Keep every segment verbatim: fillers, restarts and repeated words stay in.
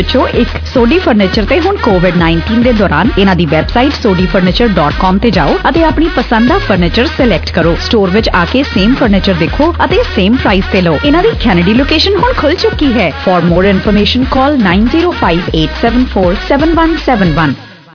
ਇੱਕ ਸੋਡੀ ਫਰਨੀਚਰ ਤੇ ਹੁਣ ਕੋਵਿਡ ਨਾਈਨਟੀਨ ਦੇ ਦੌਰਾਨ ਇਹਨਾਂ ਦੀ website Sodhi furniture dot com ਤੇ ਜਾਓ ਅਤੇ ਆਪਣੀ ਪਸੰਦ ਦਾ ਫਰਨੀਚਰ ਸਿਲੈਕਟ ਕਰੋ। ਸਟੋਰ ਵਿੱਚ ਆ ਕੇ ਸੇਮ ਫਰਨੀਚਰ ਦੇਖੋ ਅਤੇ ਸੇਮ ਪ੍ਰਾਈਸ ਤੇ ਲਓ। ਇਹਨਾਂ ਦੀ ਕੈਨੇਡੀ ਲੋਕੇਸ਼ਨ ਹੁਣ ਖੁੱਲ ਚੁੱਕੀ ਹੈ। For more information call nine zero five eight seven four seven one seven one.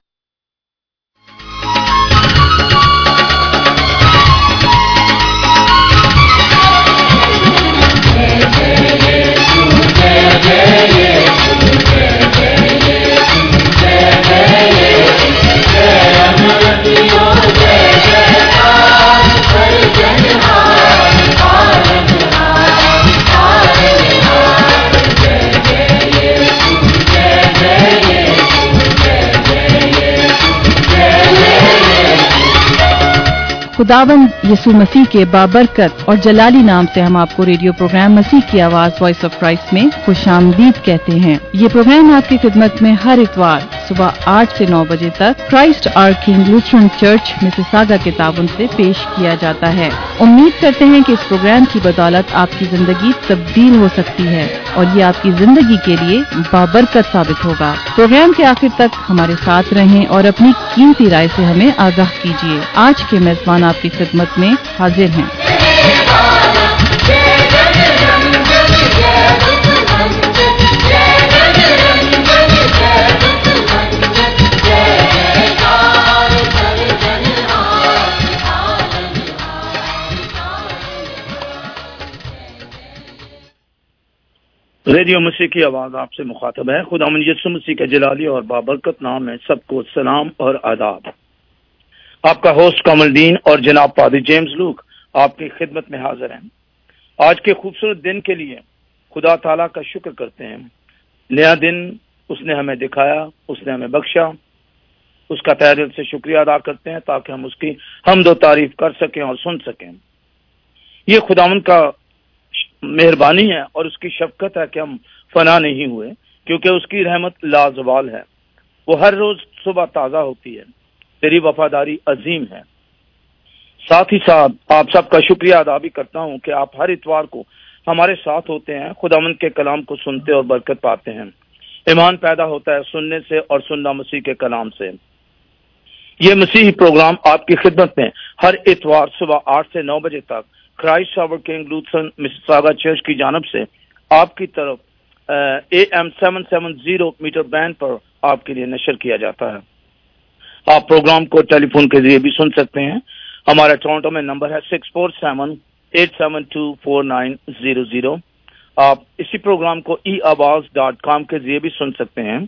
खुदावंद यीशु मसीह के बाबरकत और जलाली नाम से हम आपको रेडियो प्रोग्राम मसीह की आवाज वॉइस ऑफ क्राइस्ट में खुशामदीद कहते हैं। ये प्रोग्राम आपकी खिदमत में हर इतवार सुबह आठ से नौ बजे तक Christ our King Lutheran church Mississauga के ताबन से पेश किया जाता है। उम्मीद करते हैं कि इस प्रोग्राम की बदौलत आपकी जिंदगी तब्दील हो सकती है और ये आपकी जिंदगी के लिए बाबरकत साबित होगा। प्रोग्राम के आखिर तक हमारे साथ रहें और अपनी कीमती राय से हमें आगाह कीजिए। आज के मेजबान आपकी खिदमत में हाजिर हैं। रेडियो मसीह की आवाज आपसे मुखातब है। खुदावंद यीशु मसीह के जलाली और बाबरकत नाम में सबको सलाम और आदाब। आपका होस्ट कमलदीन और जनाब पादरी जेम्स लूक आपकी खिदमत में हाजिर हैं। आज के खूबसूरत दिन के लिए खुदा ताला का शुक्र करते हैं। नया दिन उसने हमें दिखाया, उसने हमें बख्शा, उसका तहे दिल से शुक्रिया अदा करते हैं ताकि हम उसकी हम्द व तारीफ कर सकें और सुन सकें। ये खुदावंद का मेहरबानी है और उसकी शफकत है कि हम फना नहीं हुए, क्योंकि उसकी रहमत लाजवाल है। वो हर रोज सुबह ताजा होती है। तेरी वफादारी अजीम है। साथ ही साथ आप सबका शुक्रिया अदा भी करता हूं कि आप हर इतवार को हमारे साथ होते हैं, खुदावंद के कलाम को सुनते और बरकत पाते हैं। ईमान पैदा होता है सुनने से और सुनना मसीह के कलाम से। ये मसीही प्रोग्राम आपकी खिदमत में हर इतवार सुबह आठ से नौ बजे तक Christ our King Lutheran Mississauga church की जानब से आपकी तरफ A M seven seven zero metre band पर आपके लिए नशर किया जाता है। आप प्रोग्राम को टेलीफोन के जरिए भी सुन सकते हैं। हमारा टोरंटो में नंबर है six four seven eight seven two four nine zero zero. आप इसी प्रोग्राम को ई आवाज डॉट कॉम के जरिए भी सुन सकते हैं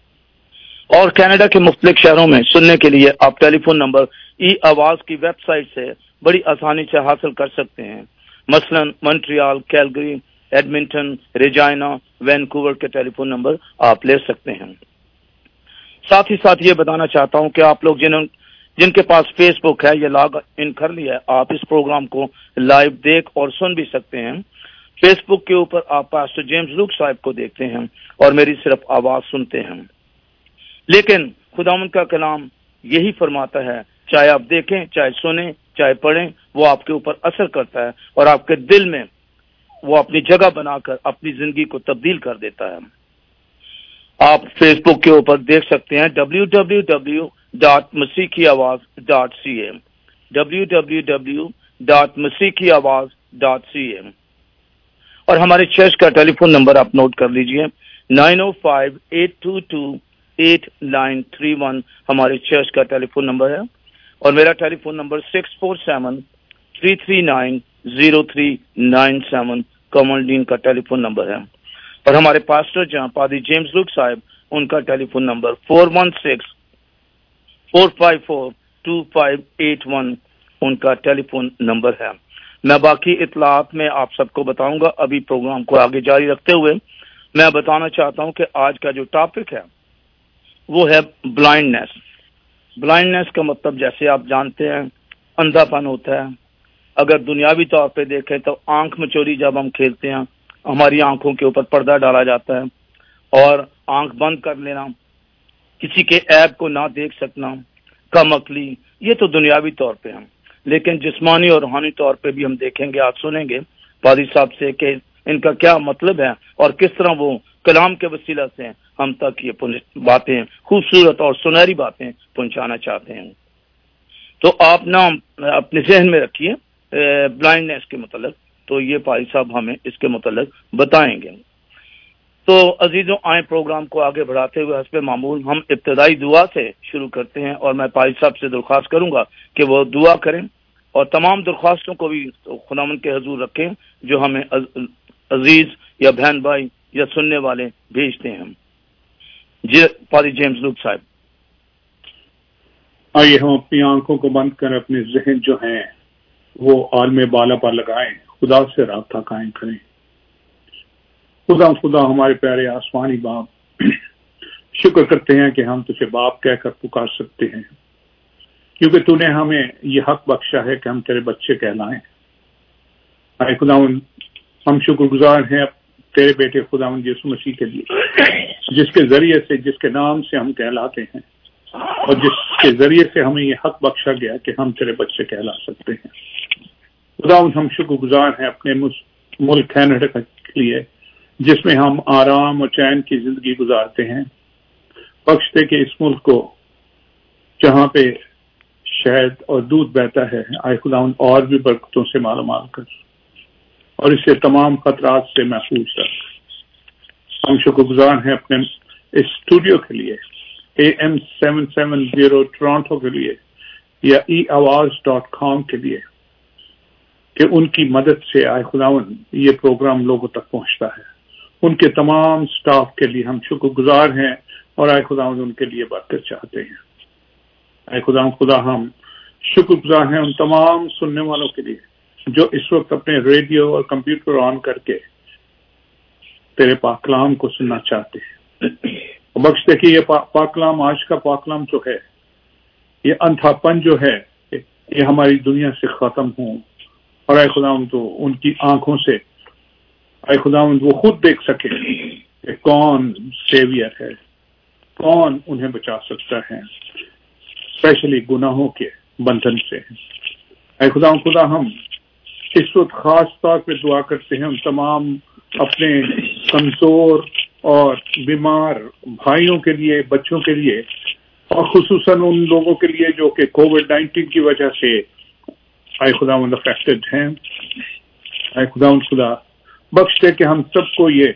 और कनाडा के मुख्तलिफ शहरों में सुनने के लिए आप टेलीफोन नंबर ई आवाज की वेबसाइट से बड़ी आसानी से हासिल कर सकते हैं। मसलन Montreal, Calgary, Edmonton, Regina, Vancouver के टेलीफोन नंबर आप ले सकते हैं। साथ ही साथ ये बताना चाहता हूं कि आप लोग जिन जिनके पास फेसबुक है या लॉग इन कर लिया है, आप इस प्रोग्राम को लाइव देख और सुन भी सकते हैं। फेसबुक के ऊपर आप पास्टर जेम्स लूक साहब को देखते हैं और मेरी सिर्फ आवाज सुनते हैं। लेकिन खुदावंद का कलाम यही फरमाता है, चाहे आप देखें, चाहे सुने, चाहे पढ़ें, वो आपके ऊपर असर करता है और आपके दिल में वो अपनी जगह बनाकर अपनी जिंदगी को तब्दील कर देता है। आप फेसबुक के ऊपर देख सकते हैं डब्ल्यू डब्ल्यू डब्ल्यू डॉट मसीह की आवाज dot C A W W W dot मसीह की आवाज डॉट सी ए। और हमारे चर्च का टेलीफोन नंबर आप नोट कर लीजिए, nine O five eight two two eight nine three one हमारे चर्च का टेलीफोन नंबर है और मेरा telephone number six four seven three three nine zero three nine seven Kamaldeen का टेलीफोन नंबर है। और हमारे पास्टर जहां पादरी जेम्स लूक साहब, उनका telephone number four one six four five four two five eight one उनका टेलीफोन नंबर है। मैं बाकी इतलात में आप सबको बताऊंगा। अभी प्रोग्राम को आगे जारी रखते हुए मैं बताना चाहता हूं कि आज का जो टॉपिक है वो है ब्लाइंडनेस। ब्लाइंडनेस का मतलब जैसे आप जानते हैं अंधापन होता है। अगर दुनियावी तौर पे देखें तो आंख मचोरी जब हम खेलते हैं, हमारी आंखों के ऊपर पर्दा डाला जाता है और आंख बंद कर लेना, किसी के ऐब को ना देख सकना, कम अक्ली, ये तो दुनियावी तौर पे है। लेकिन जिस्मानी और रूहानी तौर पे भी हम देखेंगे, आज सुनेंगे पादरी साहब से कि इनका क्या मतलब है और किस तरह वो कलाम के वसीला से ہم تک یہ باتیں خوبصورت اور سنہری باتیں پہنچانا چاہتے ہیں. تو آپ نا اپنے ذہن میں رکھیے بلائنڈنیس کے متعلق، تو یہ پائی صاحب ہمیں اس کے متعلق بتائیں گے. تو عزیزوں، آئیں پروگرام کو آگے بڑھاتے ہوئے حسب معمول ہم ابتدائی دعا سے شروع کرتے ہیں، اور میں پائی صاحب سے درخواست کروں گا کہ وہ دعا کریں اور تمام درخواستوں کو بھی خداوند کے حضور رکھیں جو ہمیں عزیز یا بہن بھائی یا سننے والے بھیجتے ہیں. جی پادری جیمز لوک صاحب. آئیے ہم اپنی آنکھوں کو بند کر اپنے ذہن جو ہیں وہ عالم بالا پر لگائیں، خدا سے رابطہ قائم کریں. خدا خدا ہمارے پیارے آسمانی باپ، شکر کرتے ہیں کہ ہم تجھے باپ کہہ کر پکار سکتے ہیں، کیونکہ تو نے ہمیں یہ حق بخشا ہے کہ ہم تیرے بچے کہلائیں. اے خداوند، ہم شکر گزار ہیں تیرے بیٹے خداوند یسوع مسیح کے لیے، جس کے ذریعے سے، جس کے نام سے ہم کہلاتے ہیں، اور جس کے ذریعے سے ہمیں یہ حق بخشا گیا کہ ہم تیرے بچے کہلا سکتے ہیں. خداوند، ہم شکر گزار ہیں اپنے ملک کینیڈا کے لیے، جس میں ہم آرام اور چین کی زندگی گزارتے ہیں. بخش دے کہ اس ملک کو جہاں پہ شہد اور دودھ بہتا ہے، آئے خداوند اور بھی برکتوں سے مالا مال کر، اور اسے تمام خطرات سے محفوظ رکھ. ہم شکر گزار ہیں اپنے اس اسٹوڈیو کے لیے، A M seven seven zero Toronto کے لیے، یا ای آواز ڈاٹ کام کے لیے، کہ ان کی مدد سے آئے خداوند یہ پروگرام لوگوں تک پہنچتا ہے. ان کے تمام سٹاف کے لیے ہم شکر گزار ہیں، اور آئے خداوند ان کے لیے برکت چاہتے ہیں. اے خدا خدا ہم شکر گزار ہیں ان تمام سننے والوں کے لیے جو اس وقت اپنے ریڈیو اور کمپیوٹر آن کر کے تیرے پاک کلام کو سننا چاہتے ہیں. بخش دے کہ یہ پاک کلام، آج کا پاک کلام جو ہے، یہ انتھا پن جو ہے، یہ ہماری دنیا سے ختم ہوں، اور اے خداوند تو ان کی آنکھوں سے اے خداوند وہ خود دیکھ سکے کہ کون سیویئر ہے، کون انہیں بچا سکتا ہے، اسپیشلی گناہوں کے بندھن سے. اے خدا خدا ہم اس وقت خاص طور پہ دعا کرتے ہیں ان تمام اپنے کمزور اور بیمار بھائیوں کے لیے، بچوں کے لیے، اور خصوصاً ان لوگوں کے لیے جو کہ کووڈ نائنٹین کی وجہ سے اے خدا مند افیکٹڈ ہیں. اے خدا خدا بخش دے کہ ہم سب کو یہ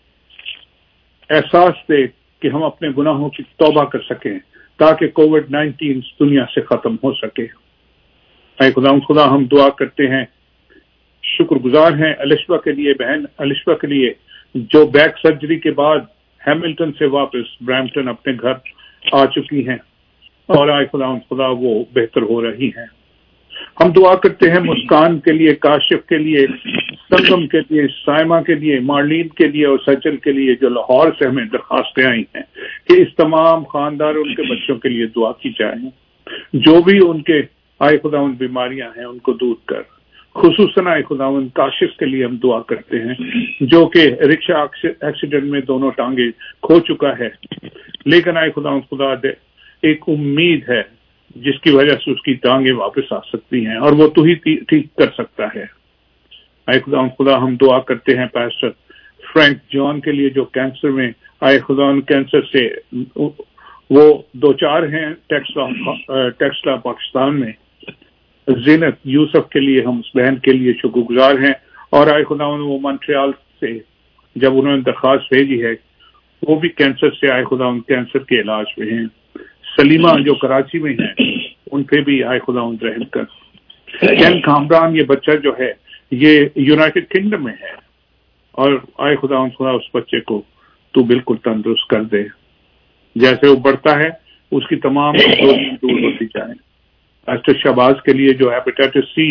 احساس دے کہ ہم اپنے گناہوں کی توبہ کر سکیں تاکہ کووڈ نائنٹین دنیا سے ختم ہو سکے. اے خدا خدا ہم دعا کرتے ہیں، شکر گزار ہیں الشبہ کے لیے، بہن الشبہ کے لیے جو بیک سرجری کے بعد ہیملٹن سے واپس برامپٹن اپنے گھر آ چکی ہیں، اور اے خدا خدا وہ بہتر ہو رہی ہیں. ہم دعا کرتے ہیں مسکان کے لیے، کاشف کے لیے، سنگم کے لیے، سائمہ کے لیے، مارلین کے لیے اور سچل کے لیے جو لاہور سے ہمیں درخواستیں آئی ہیں کہ اس تمام خاندان ان کے بچوں کے لیے دعا کی جائے. جو بھی ان کے آئے خداوند بیماریاں ہیں ان کو دور کر. خصوصاً آئے خداوند کاشف کے لیے ہم دعا کرتے ہیں جو کہ رکشہ ایکسیڈنٹ میں دونوں ٹانگیں کھو چکا ہے، لیکن آئے خداوند خدا دے ایک امید ہے جس کی وجہ سے اس کی ٹانگیں واپس آ سکتی ہیں، اور وہ تو ہی ٹھیک کر سکتا ہے. آئے خدا خدا ہم دعا کرتے ہیں پاسٹر فرینک جان کے لیے جو کینسر میں آئے خدا کینسر سے وہ دو چار ہیں ٹیکسلا ٹیکسلا پاکستان میں. زینت یوسف کے لیے ہم اس بہن کے لیے شکر گزار ہیں، اور آئے خدا وہ مونٹریال سے جب انہوں نے درخواست بھیجی ہے وہ بھی کینسر سے آئے خدا کینسر کے علاج میں ہیں. سلیمہ جو کراچی میں ہیں ان پہ بھی آئے خدا رحم کر. کین کامران یہ بچہ جو ہے یہ یونائٹڈ کنگڈم میں ہے، اور آئے خدا خدا اس بچے کو تو بالکل تندرست کر دے. جیسے وہ بڑھتا ہے اس کی تمام کمزوریاں دور ہوتی جائیں. پاسٹر شہباز کے لیے جو ہیپیٹائٹس سی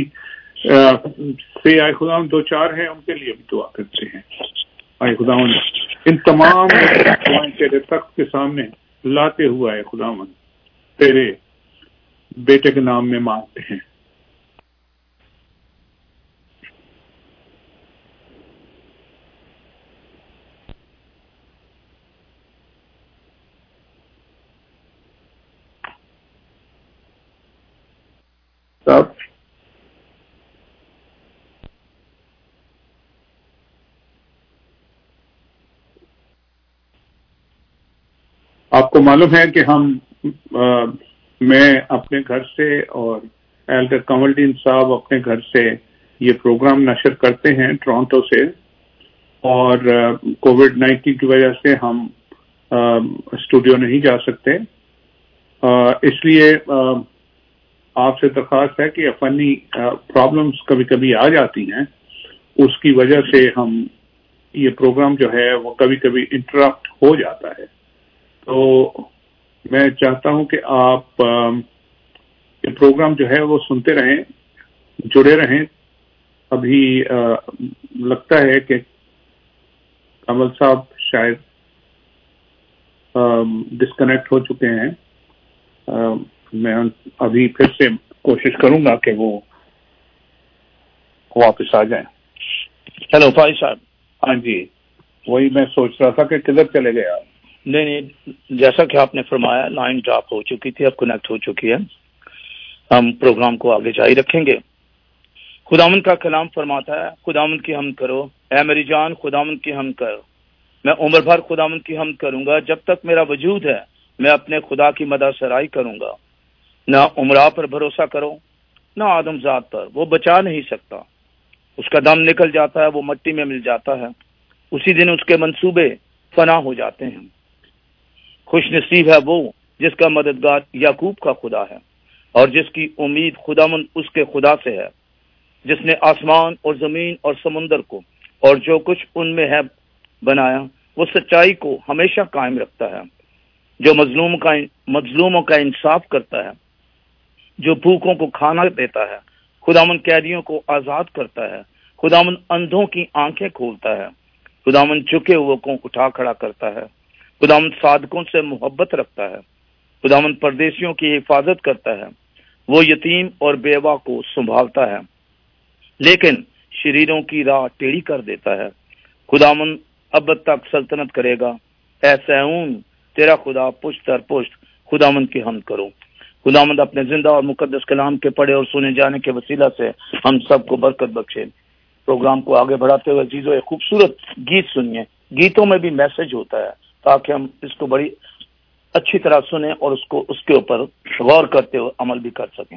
سے آئے خدا دو چار ہیں ان کے لیے بھی دعا کرتے ہیں. آئے خدا ان تمام تیرے تخت کے سامنے لاتے ہوا ہے خدا من تیرے بیٹے کے نام میں مانگتے ہیں. صاحب आपको मालूम है कि हम आ, मैं अपने घर से और एल्डर कमलदीन साहब अपने घर से ये प्रोग्राम नशर करते हैं टोरंटो से, और कोविड नाइन्टीन की वजह से हम आ, स्टूडियो नहीं जा सकते, आ, इसलिए आ, आपसे दरख्वास्त है कि फनी प्रॉब्लम्स कभी कभी आ जाती हैं, उसकी वजह से हम ये प्रोग्राम जो है वो कभी कभी इंटरप्ट हो जाता है। तो मैं चाहता हूं कि आप आ, ये प्रोग्राम जो है वो सुनते रहें, जुड़े रहें। अभी आ, लगता है कि कमल साहब शायद डिस्कनेक्ट हो चुके हैं। आ, मैं अभी फिर से कोशिश करूंगा कि वो वापस आ जाएं। हेलो फाइज साहब। हाँ जी, वही मैं सोच रहा था कि किधर चले गए आप। नहीं नहीं, जैसा कि आपने फरमाया लाइन ड्रॉप हो चुकी थी, अब कनेक्ट हो चुकी है। हम प्रोग्राम को आगे जारी रखेंगे। खुदावंद का कलाम फरमाता है, खुदावंद की हमद करो ऐ मेरी जान, खुदावंद की हमद करो। मैं उम्र भर खुदावंद की हमद करूंगा, जब तक मेरा वजूद है मैं अपने खुदा की मदद सराई करूंगा। ना उमरा पर भरोसा करो, ना आदमजात पर, वो बचा नहीं सकता। उसका दम निकल जाता है, वो मिट्टी में मिल जाता है, उसी दिन उसके मंसूबे फना हो जाते हैं। खुश नसीब है वो जिसका मददगार याकूब का खुदा है और जिसकी उम्मीद खुदामंद उसके खुदा से है, जिसने आसमान और जमीन और समुंदर को और जो कुछ उनमें है बनाया। वो सच्चाई को हमेशा कायम रखता है, जो मजलूम का मजलूमों का इंसाफ करता है, जो भूखों को खाना देता है। खुदामंद कैदियों को आजाद करता है, खुदामंद अंधों की आंखें खोलता है, खुदामंद झुके हुए को उठा खड़ा करता है, खुदामंद साधकों से मोहब्बत रखता है, खुदामंद परदेशियों की हिफाजत करता है, वो यतीम और बेवा को संभालता है, लेकिन शरीरों की राह टेढ़ी कर देता है। खुदामंद अब तक सल्तनत करेगा, ऐ सैऊन तेरा खुदा पुष्ट दर पुष्ट। खुदामंद की हमद करो। खुदामंद अपने जिंदा और मुकद्दस कलाम के पढ़े और सुने जाने के वसीला से हम सबको बरकत बख्शे। प्रोग्राम को आगे बढ़ाते हुए चीजों एक खूबसूरत गीत सुनिए। गीतों में भी मैसेज होता है, ताकि हम इसको बड़ी अच्छी तरह सुने और उसको उसके ऊपर गौर करते हुए अमल भी कर सकें।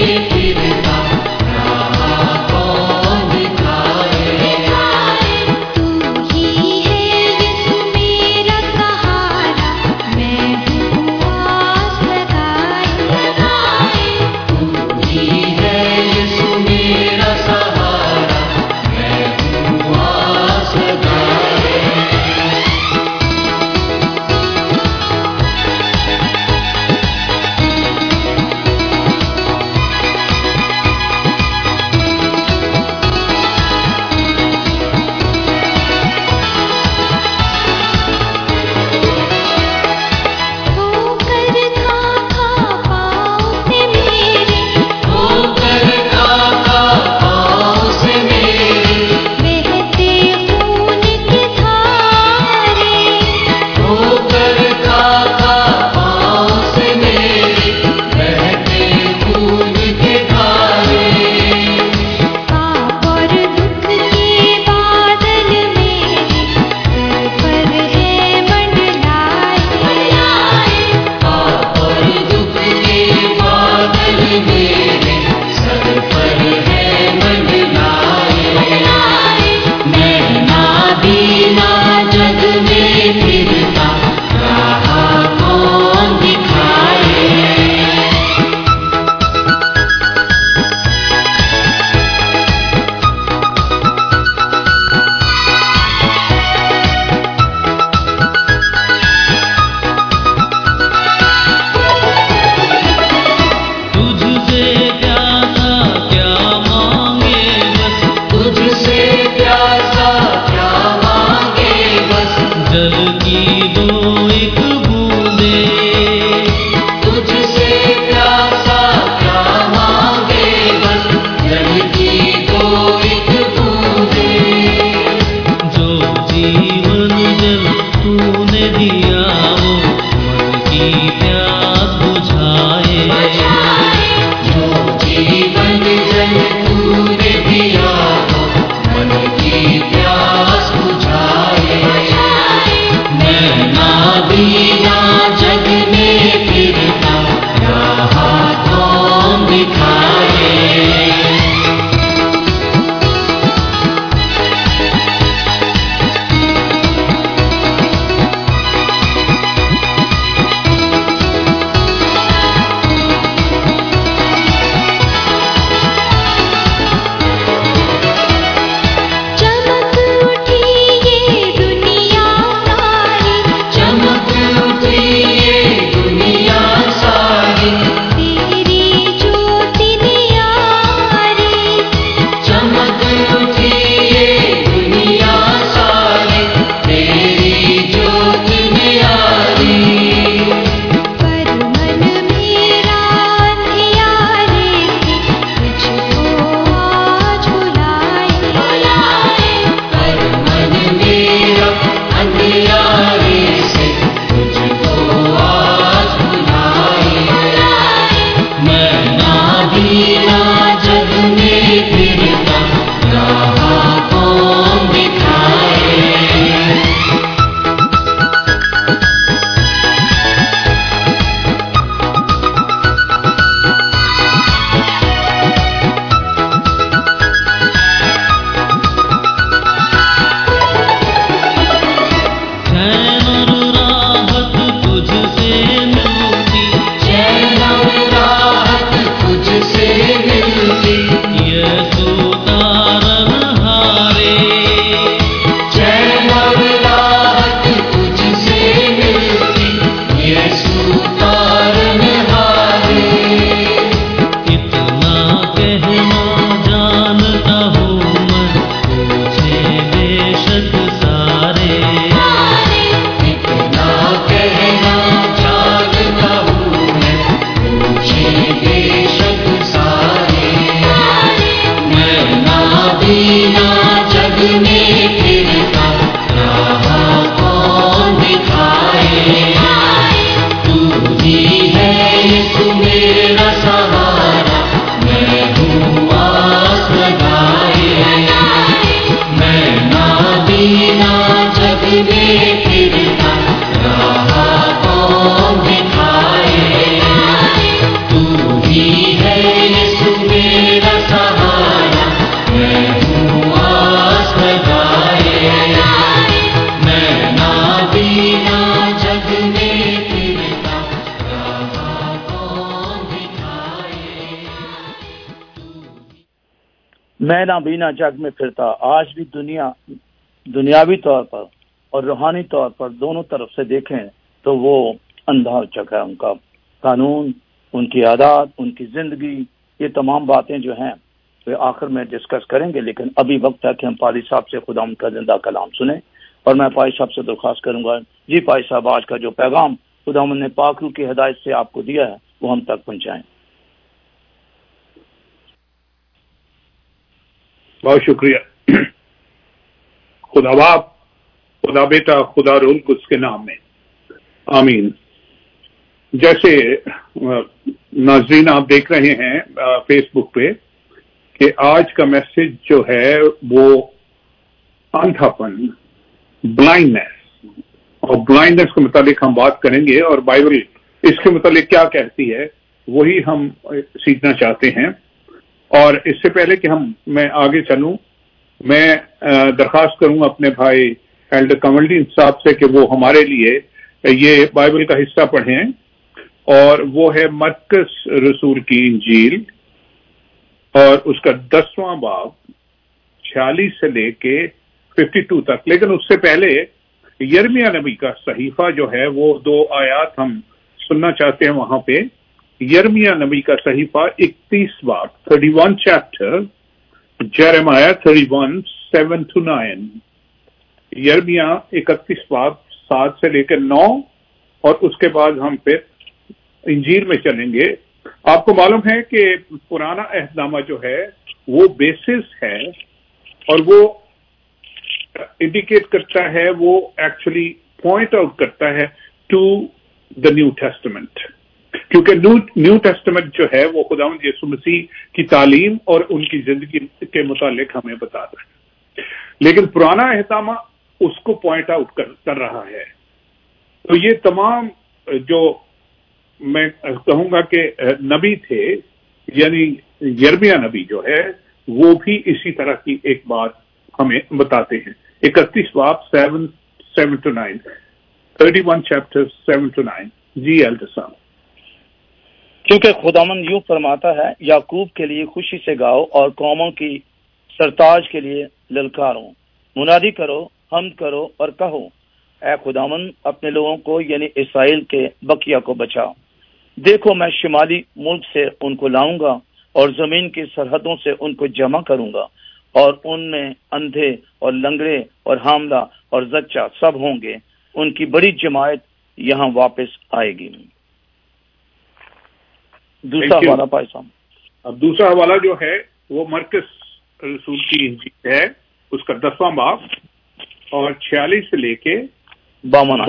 जग में میں نابینا جگ میں پھرتا، آج بھی دنیا دنیاوی طور پر اور روحانی طور پر دونوں طرف سے دیکھیں تو وہ اندھا ہو چکا ہے. ان کا قانون، ان کی عادات، ان کی زندگی، یہ تمام باتیں جو ہیں وہ آخر میں ڈسکس کریں گے، لیکن ابھی وقت ہے کہ ہم پادری صاحب سے خدا ان کا زندہ کلام سنیں. اور میں پادری صاحب سے درخواست کروں گا، جی پادری صاحب آج کا جو پیغام خدا نے پاک روح کی ہدایت سے آپ کو دیا ہے وہ ہم تک پہنچائیں. بہت شکریہ. خدا باپ، خدا بیٹا، خدا روح القدس کے نام میں آمین. جیسے ناظرین آپ دیکھ رہے ہیں فیس بک پہ کہ آج کا میسج جو ہے وہ اندھا پن، بلائنڈنس، اور بلائنڈنس کے متعلق ہم بات کریں گے، اور بائبل اس کے متعلق کیا کہتی ہے وہی ہم سیکھنا چاہتے ہیں. اور اس سے پہلے کہ ہم میں آگے چلوں، میں درخواست کروں اپنے بھائی ایلڈر کملڈین صاحب سے کہ وہ ہمارے لیے یہ بائبل کا حصہ پڑھیں، اور وہ ہے مرکز رسول کی انجیل اور اس کا دسواں باب چھیالیس سے لے کے ففٹی ٹو تک. لیکن اس سے پہلے یرمیہ نبی کا صحیفہ جو ہے وہ دو آیات ہم سننا چاہتے ہیں. وہاں پہ یرمیہ نبی کا صحیفہ اکتیس باب thirty one chapter, Jeremiah thirty one seven two nine. یرمیہ اکتیس باب سات سے لے کر نو، اور اس کے بعد ہم پھر انجیل میں چلیں گے. آپ کو معلوم ہے کہ پرانا عہد نامہ جو ہے وہ بیسس ہے، اور وہ انڈیکیٹ کرتا ہے، وہ ایکچولی پوائنٹ آؤٹ کرتا ہے ٹو دا نیو ٹیسٹمنٹ، کیونکہ نیو ٹیسٹمنٹ جو ہے وہ خداوند یسوع مسیح کی تعلیم اور ان کی زندگی کے متعلق ہمیں بتاتا ہے، لیکن پرانا عہد نامہ اس کو پوائنٹ آؤٹ کر رہا ہے. تو یہ تمام جو میں کہوں گا کہ نبی تھے، یعنی یرمیہ نبی جو ہے وہ بھی اسی طرح کی ایک بات ہمیں بتاتے ہیں. اکتیس باب seven seven two nine thirty one chapter seven two nine. جی ایلڈر صاحب. کیونکہ خداوند یوں فرماتا ہے، یعقوب کے لیے خوشی سے گاؤ اور قوموں کی سرتاج کے لیے للکارو، منادی کرو، حمد کرو اور کہو، اے خداوند اپنے لوگوں کو یعنی اسرائیل کے بقیہ کو بچا. دیکھو میں شمالی ملک سے ان کو لاؤں گا اور زمین کی سرحدوں سے ان کو جمع کروں گا، اور ان میں اندھے اور لنگڑے اور حاملہ اور زچہ سب ہوں گے. ان کی بڑی جماعت یہاں واپس آئے گی. دوسرا حوالہ پائے صاحب. اب دوسرا حوالہ جو ہے وہ مرکز رسول کی انجیل ہے، اس کا دسواں باب اور چھیالیس سے لے کے باون.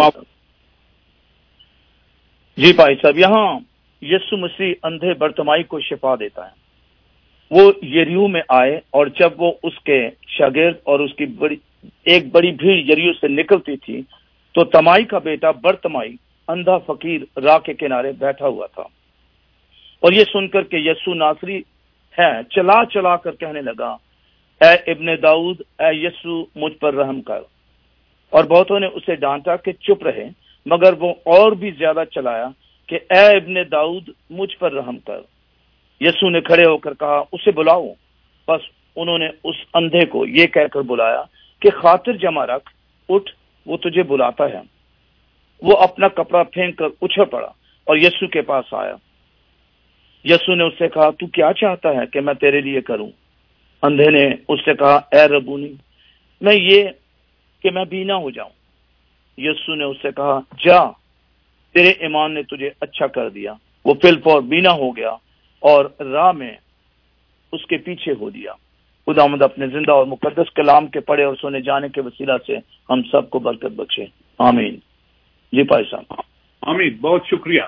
جی بھائی صاحب، یہاں یسوع مسیح اندھے برتمائی کو شفا دیتا ہے. وہ یریو میں آئے، اور جب وہ اس کے شاگرد اور اس کی بڑی ایک بڑی بھیڑ یریو سے نکلتی تھی تو تمائی کا بیٹا برتمائی اندھا فقیر راہ کے کنارے بیٹھا ہوا تھا، اور یہ سن کر کہ یسوع ناصری ہے چلا چلا کر کہنے لگا، اے ابن داؤد، اے یسوع مجھ پر رحم کر. اور بہتوں نے اسے ڈانٹا کہ چپ رہے، مگر وہ اور بھی زیادہ چلایا کہ اے ابن داؤد مجھ پر رحم کر. یسوع نے کھڑے ہو کر کہا، اسے بلاؤ. بس انہوں نے اس اندھے کو یہ کہہ کر بلایا کہ خاطر جمع رکھ، اٹھ، وہ تجھے بلاتا ہے. وہ اپنا کپڑا پھینک کر اچھل پڑا اور یسوع کے پاس آیا. یسوع نے اس سے کہا، تو کیا چاہتا ہے کہ میں تیرے لیے کروں؟ اندھے نے اس سے کہا، اے ربونی، میں یہ کہ میں بینا ہو جاؤں. یسوع نے اس سے کہا، جا، تیرے ایمان نے تجھے اچھا کر دیا. وہ فل فور بینا ہو گیا اور راہ میں اس کے پیچھے ہو دیا. خداوند اپنے زندہ اور مقدس کلام کے پڑھے اور سنے جانے کے وسیلہ سے ہم سب کو برکت بخشے. آمین. جی بھائی صاحب. آمین. بہت شکریہ.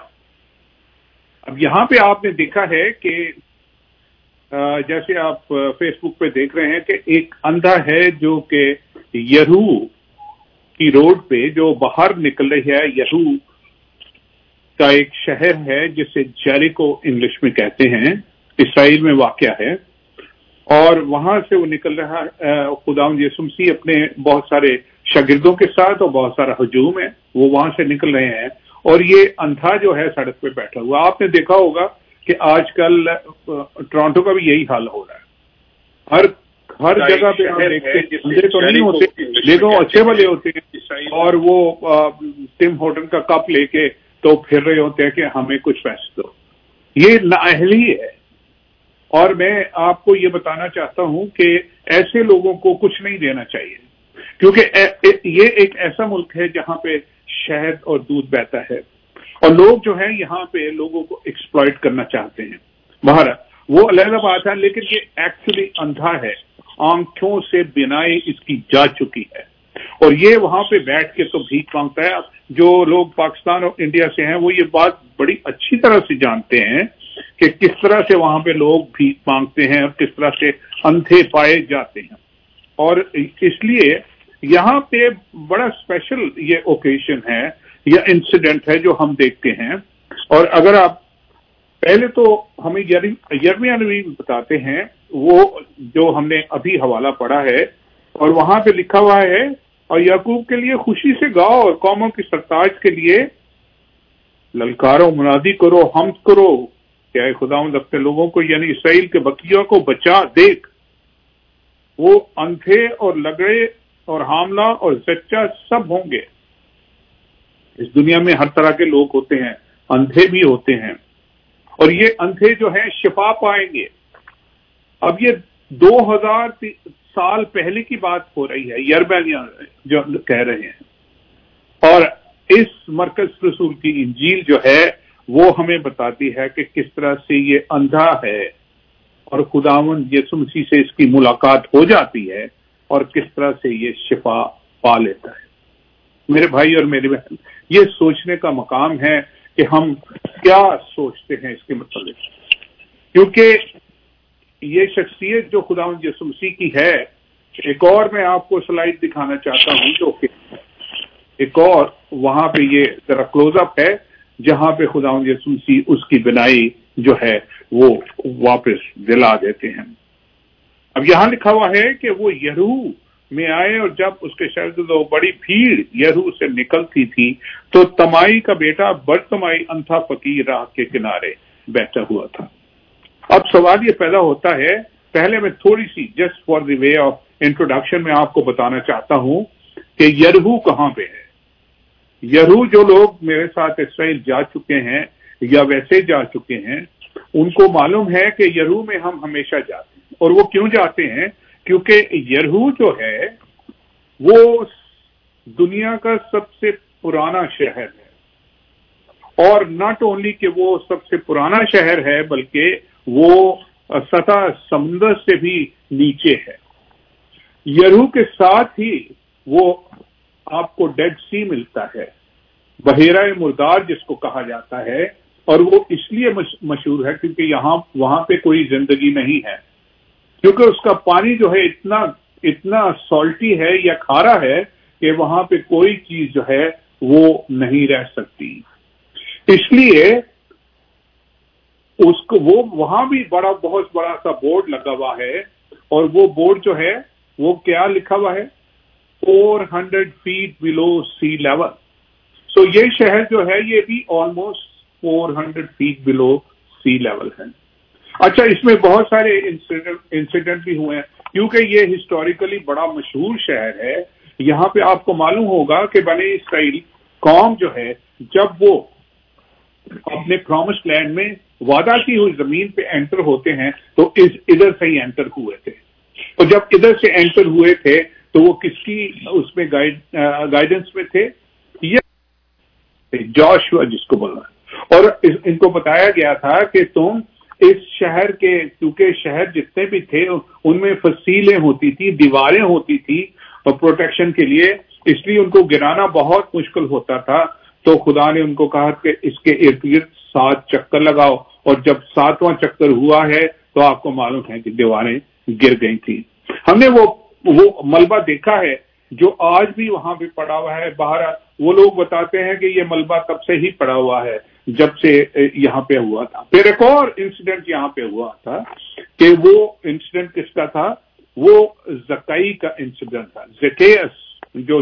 اب یہاں پہ آپ نے دیکھا ہے کہ جیسے آپ فیس بک پہ دیکھ رہے ہیں کہ ایک اندھا ہے جو کہ یہو کی روڈ پہ جو باہر نکل رہی ہے. یہو کا ایک شہر ہے جسے جیریکو انگلش میں کہتے ہیں، اسرائیل میں واقع ہے، اور وہاں سے وہ نکل رہا ہے. خداوند یسوع مسیح اپنے بہت سارے شاگردوں کے ساتھ اور بہت سارا ہجوم ہے، وہ وہاں سے نکل رہے ہیں، اور یہ اندھا جو ہے سڑک پہ بیٹھا ہوا. آپ نے دیکھا ہوگا کہ آج کل ٹورانٹو کا بھی یہی حال ہو رہا ہے. ہر ہر جگہ پہ آپ دیکھتے ہیں اندھے تو نہیں ہوتے لیکن وہ اچھے بھلے ہوتے ہیں، اور وہ ٹم ہارٹن کا کپ لے کے تو پھر رہے ہوتے ہیں کہ ہمیں کچھ پیسے دو. یہ نااہلی ہے. اور میں آپ کو یہ بتانا چاہتا ہوں کہ ایسے لوگوں کو کچھ نہیں دینا چاہیے، کیونکہ یہ ایک ایسا ملک ہے جہاں پہ شہد اور دودھ بہتا ہے، اور لوگ جو ہیں یہاں پہ لوگوں کو ایکسپلائٹ کرنا چاہتے ہیں. باہر وہ علیحدہ بات ہے، لیکن یہ ایکچولی اندھا ہے، آنکھوں سے بینائی اس کی جا چکی ہے، اور یہ وہاں پہ بیٹھ کے تو بھیک مانگتا ہے. جو لوگ پاکستان اور انڈیا سے ہیں وہ یہ بات بڑی اچھی طرح سے جانتے ہیں کہ کس طرح سے وہاں پہ لوگ بھیک مانگتے ہیں اور کس طرح سے اندھے پائے جاتے ہیں. اور اس لیے یہاں پہ بڑا اسپیشل یہ اوکیشن ہے یا انسیڈنٹ ہے جو ہم دیکھتے ہیں. اور اگر آپ پہلے تو ہمیں یرمیہ نبی بتاتے ہیں، وہ جو ہم نے ابھی حوالہ پڑھا ہے، اور وہاں پہ لکھا ہوا ہے، اور یعقوب کے لیے خوشی سے گاؤ اور قوموں کی سرتاج کے لیے للکارو، منادی کرو، حمد کرو کہ اے خداوند اپنے لوگوں کو یعنی اسرائیل کے بقیہ کو بچا. دیکھ، وہ اندھے اور لگڑے اور حاملہ اور زچہ سب ہوں گے. اس دنیا میں ہر طرح کے لوگ ہوتے ہیں، اندھے بھی ہوتے ہیں، اور یہ اندھے جو ہیں شفا پائیں گے. اب یہ دو ہزار سال پہلے کی بات ہو رہی ہے، یرمیہ جو کہہ رہے ہیں، اور اس مرکز رسول کی انجیل جو ہے وہ ہمیں بتاتی ہے کہ کس طرح سے یہ اندھا ہے اور خداوند یسوع مسیح سے اس کی ملاقات ہو جاتی ہے اور کس طرح سے یہ شفا پا لیتا ہے. میرے بھائی اور میری بہن، یہ سوچنے کا مقام ہے کہ ہم کیا سوچتے ہیں اس کے متعلق، کیونکہ یہ شخصیت جو خداوند یسوع مسیح کی ہے. ایک اور میں آپ کو سلائیڈ دکھانا چاہتا ہوں، جو کہ ایک اور وہاں پہ یہ ذرا کلوز اپ ہے جہاں پہ خداوند یسوع مسیح اس کی بنائی جو ہے وہ واپس دلا دیتے ہیں۔ اب یہاں لکھا ہوا ہے کہ وہ یریحو میں آئے اور جب اس کے شاگردوں بڑی بھیڑ یریحو سے نکلتی تھی تو تمائی کا بیٹا برتمائی اندھا فقیر راہ کے کنارے بیٹھا ہوا تھا۔ اب سوال یہ پیدا ہوتا ہے، پہلے میں تھوڑی سی just for the way of introduction میں آپ کو بتانا چاہتا ہوں کہ یریحو کہاں پہ ہے۔ یریحو جو لوگ میرے ساتھ اسرائیل جا چکے ہیں یا ویسے جا چکے ہیں ان کو معلوم ہے کہ یریحو میں ہم ہمیشہ جاتے ہیں، اور وہ کیوں جاتے ہیں؟ کیونکہ یریحو جو ہے وہ دنیا کا سب سے پرانا شہر ہے، اور ناٹ اونلی کہ وہ سب سے پرانا شہر ہے بلکہ وہ سطح سمندر سے بھی نیچے ہے۔ یریحو کے ساتھ ہی وہ آپ کو ڈیڈ سی ملتا ہے، بحیرہ مردار جس کو کہا جاتا ہے، اور وہ اس لیے مشہور ہے کیونکہ یہاں وہاں پہ کوئی زندگی نہیں ہے، کیونکہ اس کا پانی جو ہے اتنا اتنا سالٹی ہے یا کھارا ہے کہ وہاں پہ کوئی چیز جو ہے وہ نہیں رہ سکتی۔ اس لیے اس کو وہ وہاں بھی بڑا بہت بڑا سا بورڈ لگا ہوا ہے، اور وہ بورڈ جو ہے وہ کیا لکھا ہوا ہے؟ Four hundred feet below sea level. So یہ شہر جو ہے یہ بھی almost four hundred feet below sea level ہے۔ اچھا، اس میں بہت سارے انسیڈنٹ بھی ہوئے ہیں کیونکہ یہ ہسٹوریکلی بڑا مشہور شہر ہے۔ یہاں پہ آپ کو معلوم ہوگا کہ بنی اسرائیل قوم جو ہے جب وہ اپنے پرومسڈ لینڈ میں وعدہ کی ہوئی زمین پہ انٹر ہوتے ہیں تو اس ادھر سے ہی انٹر ہوئے تھے، اور جب ادھر سے انٹر ہوئے تھے تو وہ کس کی اس میں گائیڈنس میں تھے؟ یہ جوشوا جس کو بولا، اور ان کو بتایا گیا تھا کہ تم اس شہر کے، کیونکہ شہر جتنے بھی تھے ان میں فصیلیں ہوتی تھی، دیواریں ہوتی تھی اور پروٹیکشن کے لیے، اس لیے ان کو گرانا بہت مشکل ہوتا تھا۔ تو خدا نے ان کو کہا کہ اس کے ارد گرد سات چکر لگاؤ، اور جب ساتواں چکر ہوا ہے تو آپ کو معلوم ہے کہ دیواریں گر گئی تھی۔ ہم نے وہ وہ ملبہ دیکھا ہے جو آج بھی وہاں پہ پڑا ہوا ہے باہر۔ وہ لوگ بتاتے ہیں کہ یہ ملبہ تب سے ہی پڑا ہوا ہے جب سے یہاں پہ ہوا تھا۔ پھر ایک اور انسیڈنٹ یہاں پہ ہوا تھا کہ وہ انسیڈنٹ کس کا تھا؟ وہ زکائی کا انسیڈنٹ تھا۔ زکیس جو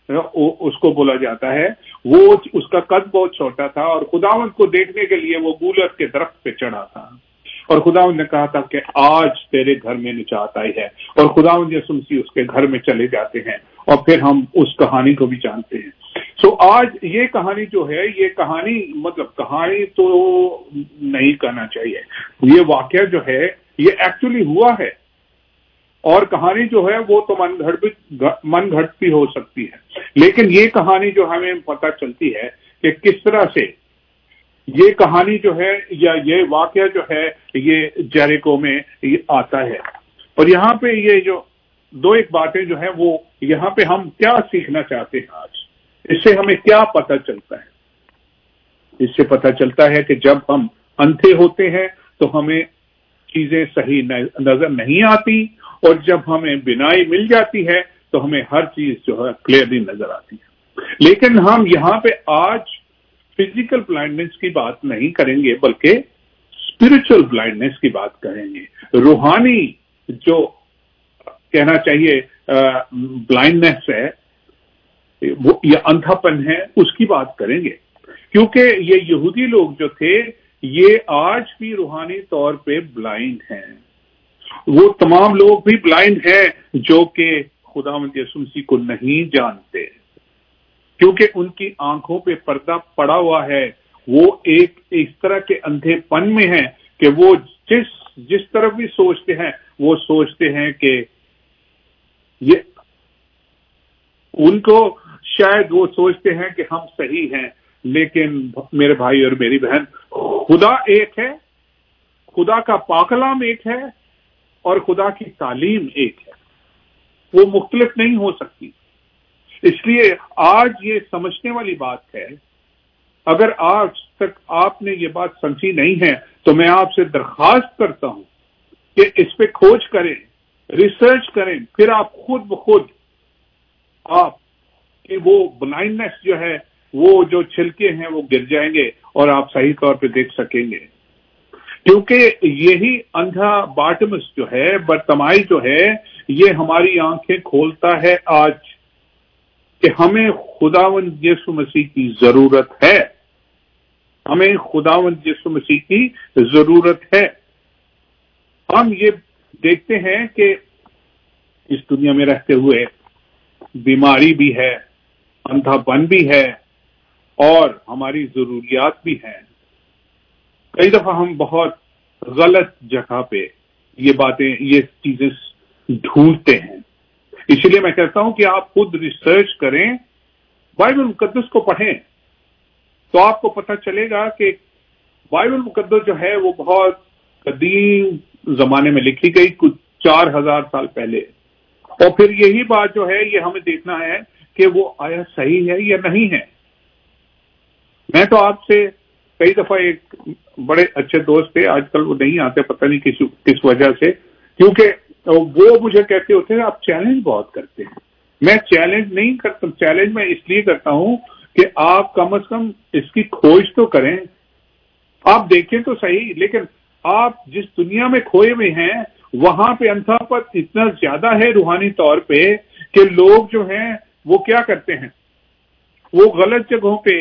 اس کو بولا جاتا ہے، وہ اس کا قد بہت چھوٹا تھا، اور خداوند کو دیکھنے کے لیے وہ گولر کے درخت پہ چڑھا تھا، اور خداوند نے کہا تھا کہ آج تیرے گھر میں نجات آئی ہے، اور خداوند یسوع مسیح اس کے گھر میں چلے جاتے ہیں، اور پھر ہم اس کہانی کو بھی جانتے ہیں۔ سو آج یہ کہانی جو ہے، یہ کہانی مطلب کہانی تو نہیں کہنا چاہیے، یہ واقعہ جو ہے یہ ایکچولی ہوا ہے، اور کہانی جو ہے وہ تو من گھڑت من گھڑت بھی ہو سکتی ہے، لیکن یہ کہانی جو ہمیں پتہ چلتی ہے کہ کس طرح سے یہ کہانی جو ہے یا یہ واقعہ جو ہے یہ جیریکو میں آتا ہے۔ اور یہاں پہ یہ جو دو ایک باتیں جو ہیں وہ یہاں پہ ہم کیا سیکھنا چاہتے ہیں آج، اس سے ہمیں کیا پتہ چلتا ہے؟ اس سے پتہ چلتا ہے کہ جب ہم اندھے ہوتے ہیں تو ہمیں چیزیں صحیح نظر نہیں آتی، اور جب ہمیں بینائی مل جاتی ہے تو ہمیں ہر چیز جو ہے کلیئرلی نظر آتی ہے۔ لیکن ہم یہاں پہ آج فزیکل بلائنڈنس کی بات نہیں کریں گے بلکہ اسپرچل بلائنڈنس کی بات کریں گے، روحانی جو کہنا چاہیے بلائنڈنس ہے وہ یا اندھا پن ہے، اس کی بات کریں گے، کیونکہ یہ یہودی لوگ جو تھے یہ آج بھی روحانی طور پہ بلائنڈ ہیں۔ وہ تمام لوگ بھی بلائنڈ ہیں جو کہ خداوند یسوع مسیح کو نہیں جانتے، کیونکہ ان کی آنکھوں پہ پردہ پڑا ہوا ہے۔ وہ ایک اس طرح کے اندھے پن میں ہیں کہ وہ جس جس طرف بھی سوچتے ہیں وہ سوچتے ہیں کہ یہ ان کو شاید وہ سوچتے ہیں کہ ہم صحیح ہیں، لیکن میرے بھائی اور میری بہن، خدا ایک ہے، خدا کا پاک کلام ایک ہے، اور خدا کی تعلیم ایک ہے، وہ مختلف نہیں ہو سکتی۔ اس لیے آج یہ سمجھنے والی بات ہے، اگر آج تک آپ نے یہ بات سمجھی نہیں ہے تو میں آپ سے درخواست کرتا ہوں کہ اس پہ کھوج کریں، ریسرچ کریں، پھر آپ خود بخود آپ کہ وہ بلائنڈنس جو ہے، وہ جو چھلکے ہیں وہ گر جائیں گے اور آپ صحیح طور پہ دیکھ سکیں گے۔ کیونکہ یہی اندھا باٹمس جو ہے، برتمائی جو ہے، یہ ہماری آنکھیں کھولتا ہے آج کہ ہمیں خداوند یسوع مسیح کی ضرورت ہے، ہمیں خداوند یسوع مسیح کی ضرورت ہے۔ ہم یہ دیکھتے ہیں کہ اس دنیا میں رہتے ہوئے بیماری بھی ہے، اندھا پن بھی ہے، اور ہماری ضروریات بھی ہیں۔ کئی دفعہ ہم بہت غلط جگہ پہ یہ باتیں، یہ چیزیں ڈھونڈتے ہیں۔ اسی لیے میں کہتا ہوں کہ آپ خود ریسرچ کریں، بائبل مقدس کو پڑھیں، تو آپ کو پتہ چلے گا کہ بائبل مقدس جو ہے وہ بہت قدیم زمانے میں لکھی گئی، کچھ چار ہزار سال پہلے، اور پھر یہی بات جو ہے یہ ہمیں دیکھنا ہے کہ وہ آیا صحیح ہے یا نہیں ہے۔ میں تو آپ سے کئی دفعہ، ایک بڑے اچھے دوست تھے، آج کل وہ نہیں آتے، پتہ نہیں کس کس وجہ سے، کیونکہ وہ مجھے کہتے ہوتے ہیں آپ چیلنج بہت کرتے ہیں۔ میں چیلنج نہیں کرتا، چیلنج میں اس لیے کرتا ہوں کہ آپ کم از کم اس کی کھوج تو کریں، آپ دیکھیں تو صحیح۔ لیکن آپ جس دنیا میں کھوئے ہوئے ہیں وہاں پہ اندھا پن اتنا زیادہ ہے روحانی طور پہ کہ لوگ جو ہیں وہ کیا کرتے ہیں، وہ غلط جگہوں پہ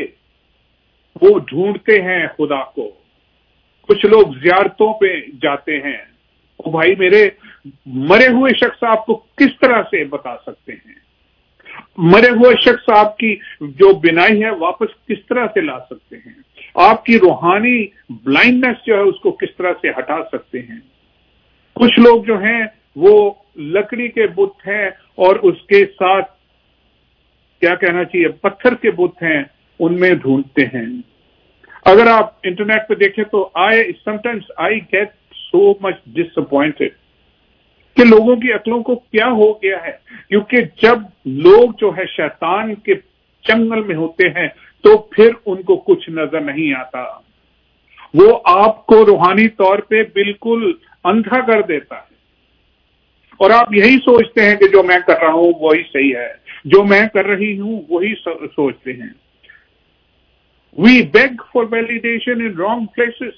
وہ ڈھونڈتے ہیں خدا کو۔ کچھ لوگ زیارتوں پہ جاتے ہیں۔ او بھائی میرے، مرے ہوئے شخص آپ کو کس طرح سے بتا سکتے ہیں؟ مرے ہوئے شخص آپ کی جو بینائی ہے واپس کس طرح سے لا سکتے ہیں؟ آپ کی روحانی بلائنڈنس جو ہے اس کو کس طرح سے ہٹا سکتے ہیں؟ کچھ لوگ جو ہیں وہ لکڑی کے بت ہیں اور اس کے ساتھ کیا کہنا چاہیے پتھر کے بت ہیں، ان میں ڈھونڈتے ہیں۔ اگر آپ انٹرنیٹ پہ دیکھیں تو I sometimes I get so much disappointed کہ لوگوں کی عقلوں کو کیا ہو گیا ہے، کیونکہ جب لوگ جو ہے شیطان کے چنگل میں ہوتے ہیں تو پھر ان کو کچھ نظر نہیں آتا، وہ آپ کو روحانی طور پہ بالکل اندھا کر دیتا ہے، اور آپ یہی سوچتے ہیں کہ جو میں کر رہا ہوں وہی صحیح ہے، جو میں کر رہی ہوں وہی سوچتے ہیں۔ We beg for validation in wrong places۔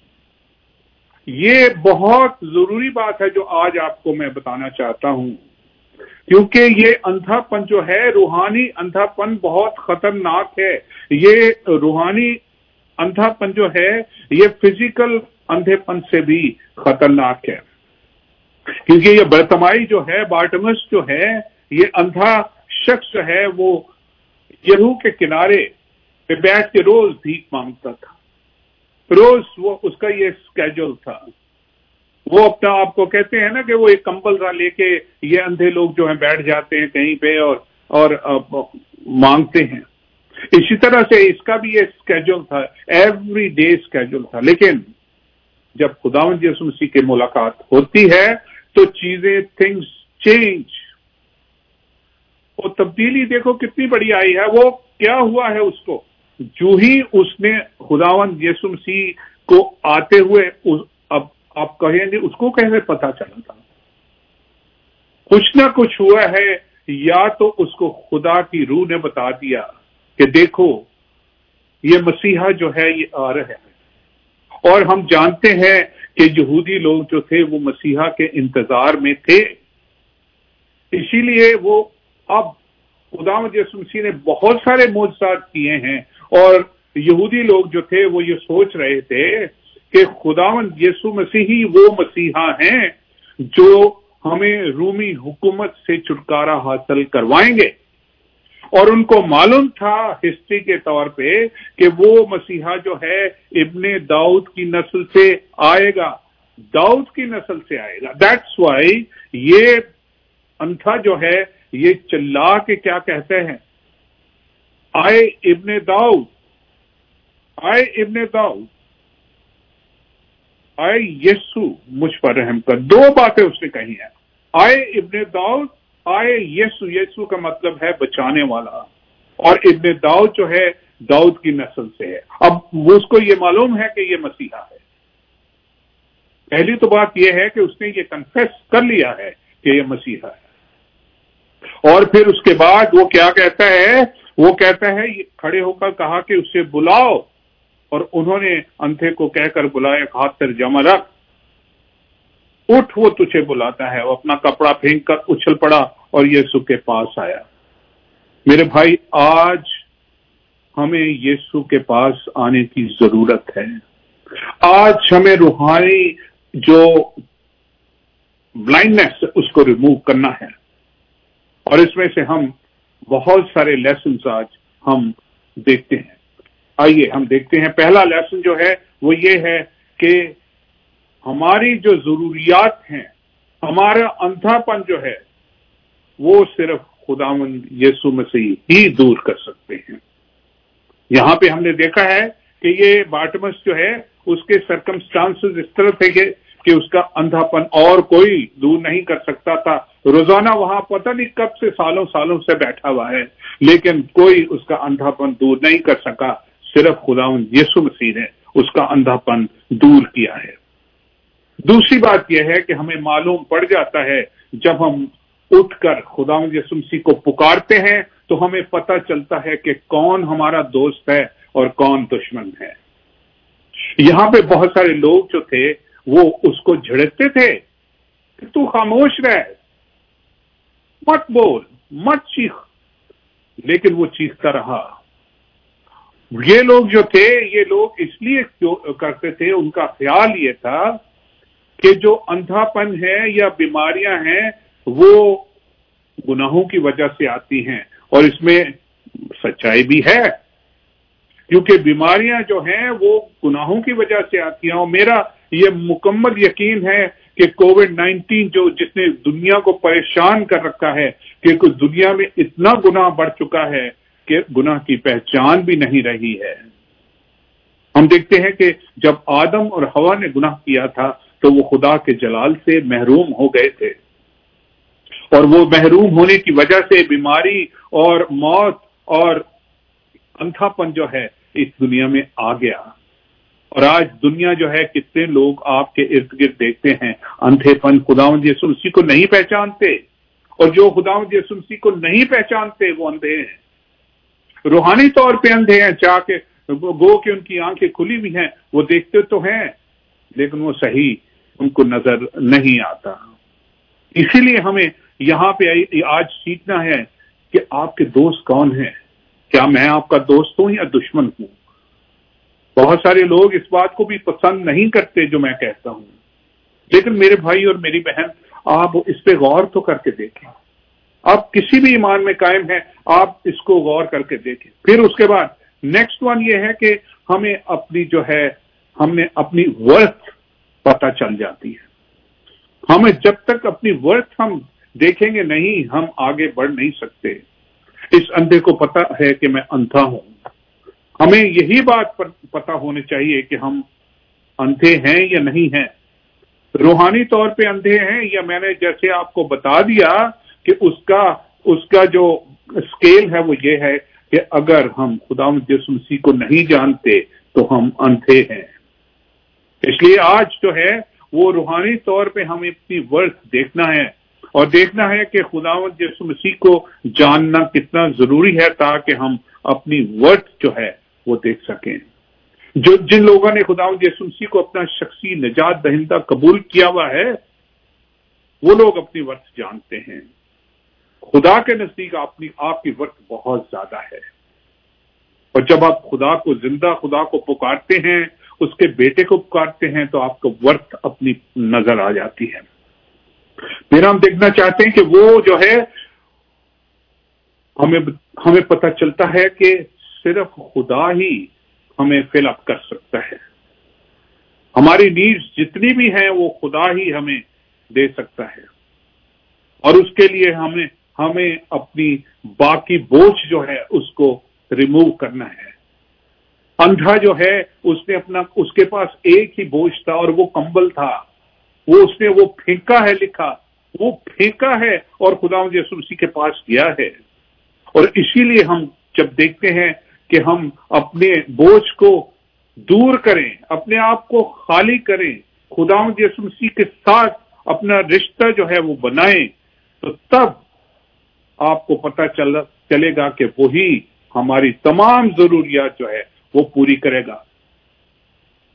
یہ بہت ضروری بات ہے جو آج آپ کو میں بتانا چاہتا ہوں، کیونکہ یہ اندھا پن جو ہے، روحانی اندھا پن بہت خطرناک ہے۔ یہ روحانی اندھا پن جو ہے یہ فزیکل اندھے پن سے بھی خطرناک ہے، کیونکہ یہ برتمائی جو ہے، بارٹمس جو ہے، یہ اندھا شخص جو ہے وہ یہو کے کنارے پہ بیٹھ کے روز بھیک مانگتا تھا، روز وہ اس کا یہ اسکیجول تھا۔ وہ اپنا آپ کو کہتے ہیں نا کہ وہ ایک کمبل سا لے کے یہ اندھے لوگ جو ہیں بیٹھ جاتے ہیں کہیں پہ اور اور مانگتے ہیں، اسی طرح سے اس کا بھی یہ اسکیجول تھا، ایوری ڈے اسکیجول تھا۔ لیکن جب خداوند یسوع مسیح کی ملاقات ہوتی ہے تو چیزیں تھنگز چینج، وہ تبدیلی دیکھو کتنی بڑی آئی ہے۔ وہ کیا ہوا ہے اس کو، جو ہی اس نے خداوند یسوع مسیح کو آتے ہوئے، اب آپ کہیں گے اس کو کیسے پتا چلا تھا؟ کچھ نہ کچھ ہوا ہے، یا تو اس کو خدا کی روح نے بتا دیا کہ دیکھو یہ مسیحا جو ہے یہ آ رہا ہے، اور ہم جانتے ہیں کہ یہودی لوگ جو تھے وہ مسیحا کے انتظار میں تھے، اسی لیے وہ اب خداوند یسوع مسیح نے بہت سارے معجزات کیے ہیں، اور یہودی لوگ جو تھے وہ یہ سوچ رہے تھے کہ خداوند یسوع مسیح ہی وہ مسیحا ہیں جو ہمیں رومی حکومت سے چھٹکارا حاصل کروائیں گے، اور ان کو معلوم تھا ہسٹری کے طور پہ کہ وہ مسیحا جو ہے ابن داؤد کی نسل سے آئے گا، داؤد کی نسل سے آئے گا۔ دیٹس وائی یہ انتھا جو ہے یہ چلا کے کیا کہتے ہیں، آئے ابن داؤد، آئے ابن داؤد، آئے یسوع مجھ پر رحم کر۔ دو باتیں اس نے کہی ہیں، آئے ابن داؤد، آئے یسوع۔ یسوع کا مطلب ہے بچانے والا، اور ابن داؤد جو ہے داؤد کی نسل سے ہے۔ اب اس کو یہ معلوم ہے کہ یہ مسیحا ہے۔ پہلی تو بات یہ ہے کہ اس نے یہ کنفیس کر لیا ہے کہ یہ مسیحا ہے، اور پھر اس کے بعد وہ کیا کہتا ہے، وہ کہتا ہے کھڑے ہو کر کہا کہ اسے بلاؤ، اور انہوں نے اندھے کو کہہ کر بلایا، خاطر جمع رکھ، اٹھ وہ تجھے بلاتا ہے۔ وہ اپنا کپڑا پھینک کر اچھل پڑا اور یسوع کے پاس آیا۔ میرے بھائی، آج ہمیں یسوع کے پاس آنے کی ضرورت ہے۔ آج ہمیں روحانی جو بلائنڈنس اس کو ریموو کرنا ہے، اور اس میں سے ہم بہت سارے لیسنز آج ہم دیکھتے ہیں۔ آئیے ہم دیکھتے ہیں۔ پہلا لیسن جو ہے وہ یہ ہے کہ ہماری جو ضروریات ہیں، ہمارا اندھا پن جو ہے وہ صرف خداوند یسوع مسیح ہی دور کر سکتے ہیں۔ یہاں پہ ہم نے دیکھا ہے کہ یہ بارٹمس جو ہے اس کے سرکمسٹانسز اس طرح تھے کہ کہ اس کا اندھا پن اور کوئی دور نہیں کر سکتا تھا۔ روزانہ وہاں پتہ نہیں کب سے سالوں سالوں سے بیٹھا ہوا ہے، لیکن کوئی اس کا اندھا پن دور نہیں کر سکا، صرف خداوند یسوع مسیح نے اس کا اندھا پن دور کیا ہے۔ دوسری بات یہ ہے کہ ہمیں معلوم پڑ جاتا ہے جب ہم اٹھ کر خداوند یسوع مسیح کو پکارتے ہیں تو ہمیں پتہ چلتا ہے کہ کون ہمارا دوست ہے اور کون دشمن ہے۔ یہاں پہ بہت سارے لوگ جو تھے وہ اس کو جھڑکتے تھے کہ تو خاموش رہ، مت بول، مت چیخ، لیکن وہ چیختا رہا۔ یہ لوگ جو تھے یہ لوگ اس لیے کرتے تھے، ان کا خیال یہ تھا کہ جو اندھا پن ہے یا بیماریاں ہیں وہ گناہوں کی وجہ سے آتی ہیں، اور اس میں سچائی بھی ہے، کیونکہ بیماریاں جو ہیں وہ گناہوں کی وجہ سے آتی ہیں۔ اور میرا یہ مکمل یقین ہے کہ کووڈ نائنٹین جو جس نے دنیا کو پریشان کر رکھا ہے، کہ دنیا میں اتنا گناہ بڑھ چکا ہے کہ گناہ کی پہچان بھی نہیں رہی ہے۔ ہم دیکھتے ہیں کہ جب آدم اور حوا نے گناہ کیا تھا تو وہ خدا کے جلال سے محروم ہو گئے تھے، اور وہ محروم ہونے کی وجہ سے بیماری اور موت اور اندھا پن جو ہے اس دنیا میں آ گیا۔ اور آج دنیا جو ہے، کتنے لوگ آپ کے ارد گرد دیکھتے ہیں اندھے پن، خداوند یسوع مسیح کو نہیں پہچانتے، اور جو خداوند یسوع مسیح کو نہیں پہچانتے وہ اندھے ہیں، روحانی طور پہ اندھے ہیں، چاہ کے گو کہ ان کی آنکھیں کھلی بھی ہیں، وہ دیکھتے تو ہیں لیکن وہ صحیح ان کو نظر نہیں آتا۔ اسی لیے ہمیں یہاں پہ آج سیکھنا ہے کہ آپ کے دوست کون ہیں۔ کیا میں آپ کا دوست ہوں یا دشمن ہوں؟ بہت سارے لوگ اس بات کو بھی پسند نہیں کرتے جو میں کہتا ہوں، لیکن میرے بھائی اور میری بہن، آپ اس پہ غور تو کر کے دیکھیں۔ آپ کسی بھی ایمان میں قائم ہیں، آپ اس کو غور کر کے دیکھیں۔ پھر اس کے بعد نیکسٹ ون یہ ہے کہ ہمیں اپنی جو ہے ہم نے اپنی ورتھ پتہ چل جاتی ہے۔ ہمیں جب تک اپنی ورتھ ہم دیکھیں گے نہیں، ہم آگے بڑھ نہیں سکتے۔ اس اندھے کو پتہ ہے کہ میں اندھا ہوں۔ ہمیں یہی بات پتہ ہونی چاہیے کہ ہم اندھے ہیں یا نہیں ہیں، روحانی طور پہ اندھے ہیں، یا میں نے جیسے آپ کو بتا دیا کہ اس کا اس کا جو اسکیل ہے وہ یہ ہے کہ اگر ہم خداوند یسوع مسیح کو نہیں جانتے تو ہم اندھے ہیں۔ اس لیے آج جو ہے وہ روحانی طور پہ ہمیں اپنی ورتھ دیکھنا ہے، اور دیکھنا ہے کہ خداوند یسوع مسیح کو جاننا کتنا ضروری ہے تاکہ ہم اپنی ورتھ جو ہے وہ دیکھ سکیں۔ جو جن لوگوں نے خداوند یسوع مسیح کو اپنا شخصی نجات دہندہ قبول کیا ہوا ہے وہ لوگ اپنی ورتھ جانتے ہیں۔ خدا کے نزدیک اپنی آپ کی ورتھ بہت زیادہ ہے، اور جب آپ خدا کو زندہ خدا کو پکارتے ہیں، اس کے بیٹے کو پکارتے ہیں، تو آپ کو ورتھ اپنی نظر آ جاتی ہے۔ پھر ہم دیکھنا چاہتے ہیں کہ وہ جو ہے ہمیں ہمیں پتہ چلتا ہے کہ صرف خدا ہی ہمیں فل اپ کر سکتا ہے۔ ہماری نیڈز جتنی بھی ہیں وہ خدا ہی ہمیں دے سکتا ہے، اور اس کے لیے ہمیں ہمیں اپنی باقی بوجھ جو ہے اس کو ریموو کرنا ہے۔ اندھا جو ہے اس نے اپنا اس کے پاس ایک ہی بوجھ تھا اور وہ کمبل تھا، وہ اس نے وہ پھینکا ہے، لکھا وہ پھینکا ہے اور خداوند یسوع مسیح کے پاس گیا ہے۔ اور اسی لیے ہم جب دیکھتے ہیں کہ ہم اپنے بوجھ کو دور کریں، اپنے آپ کو خالی کریں، خداوند یسوع مسیح کے ساتھ اپنا رشتہ جو ہے وہ بنائیں، تو تب آپ کو پتہ چل چلے گا کہ وہی ہماری تمام ضروریات جو ہے وہ پوری کرے گا۔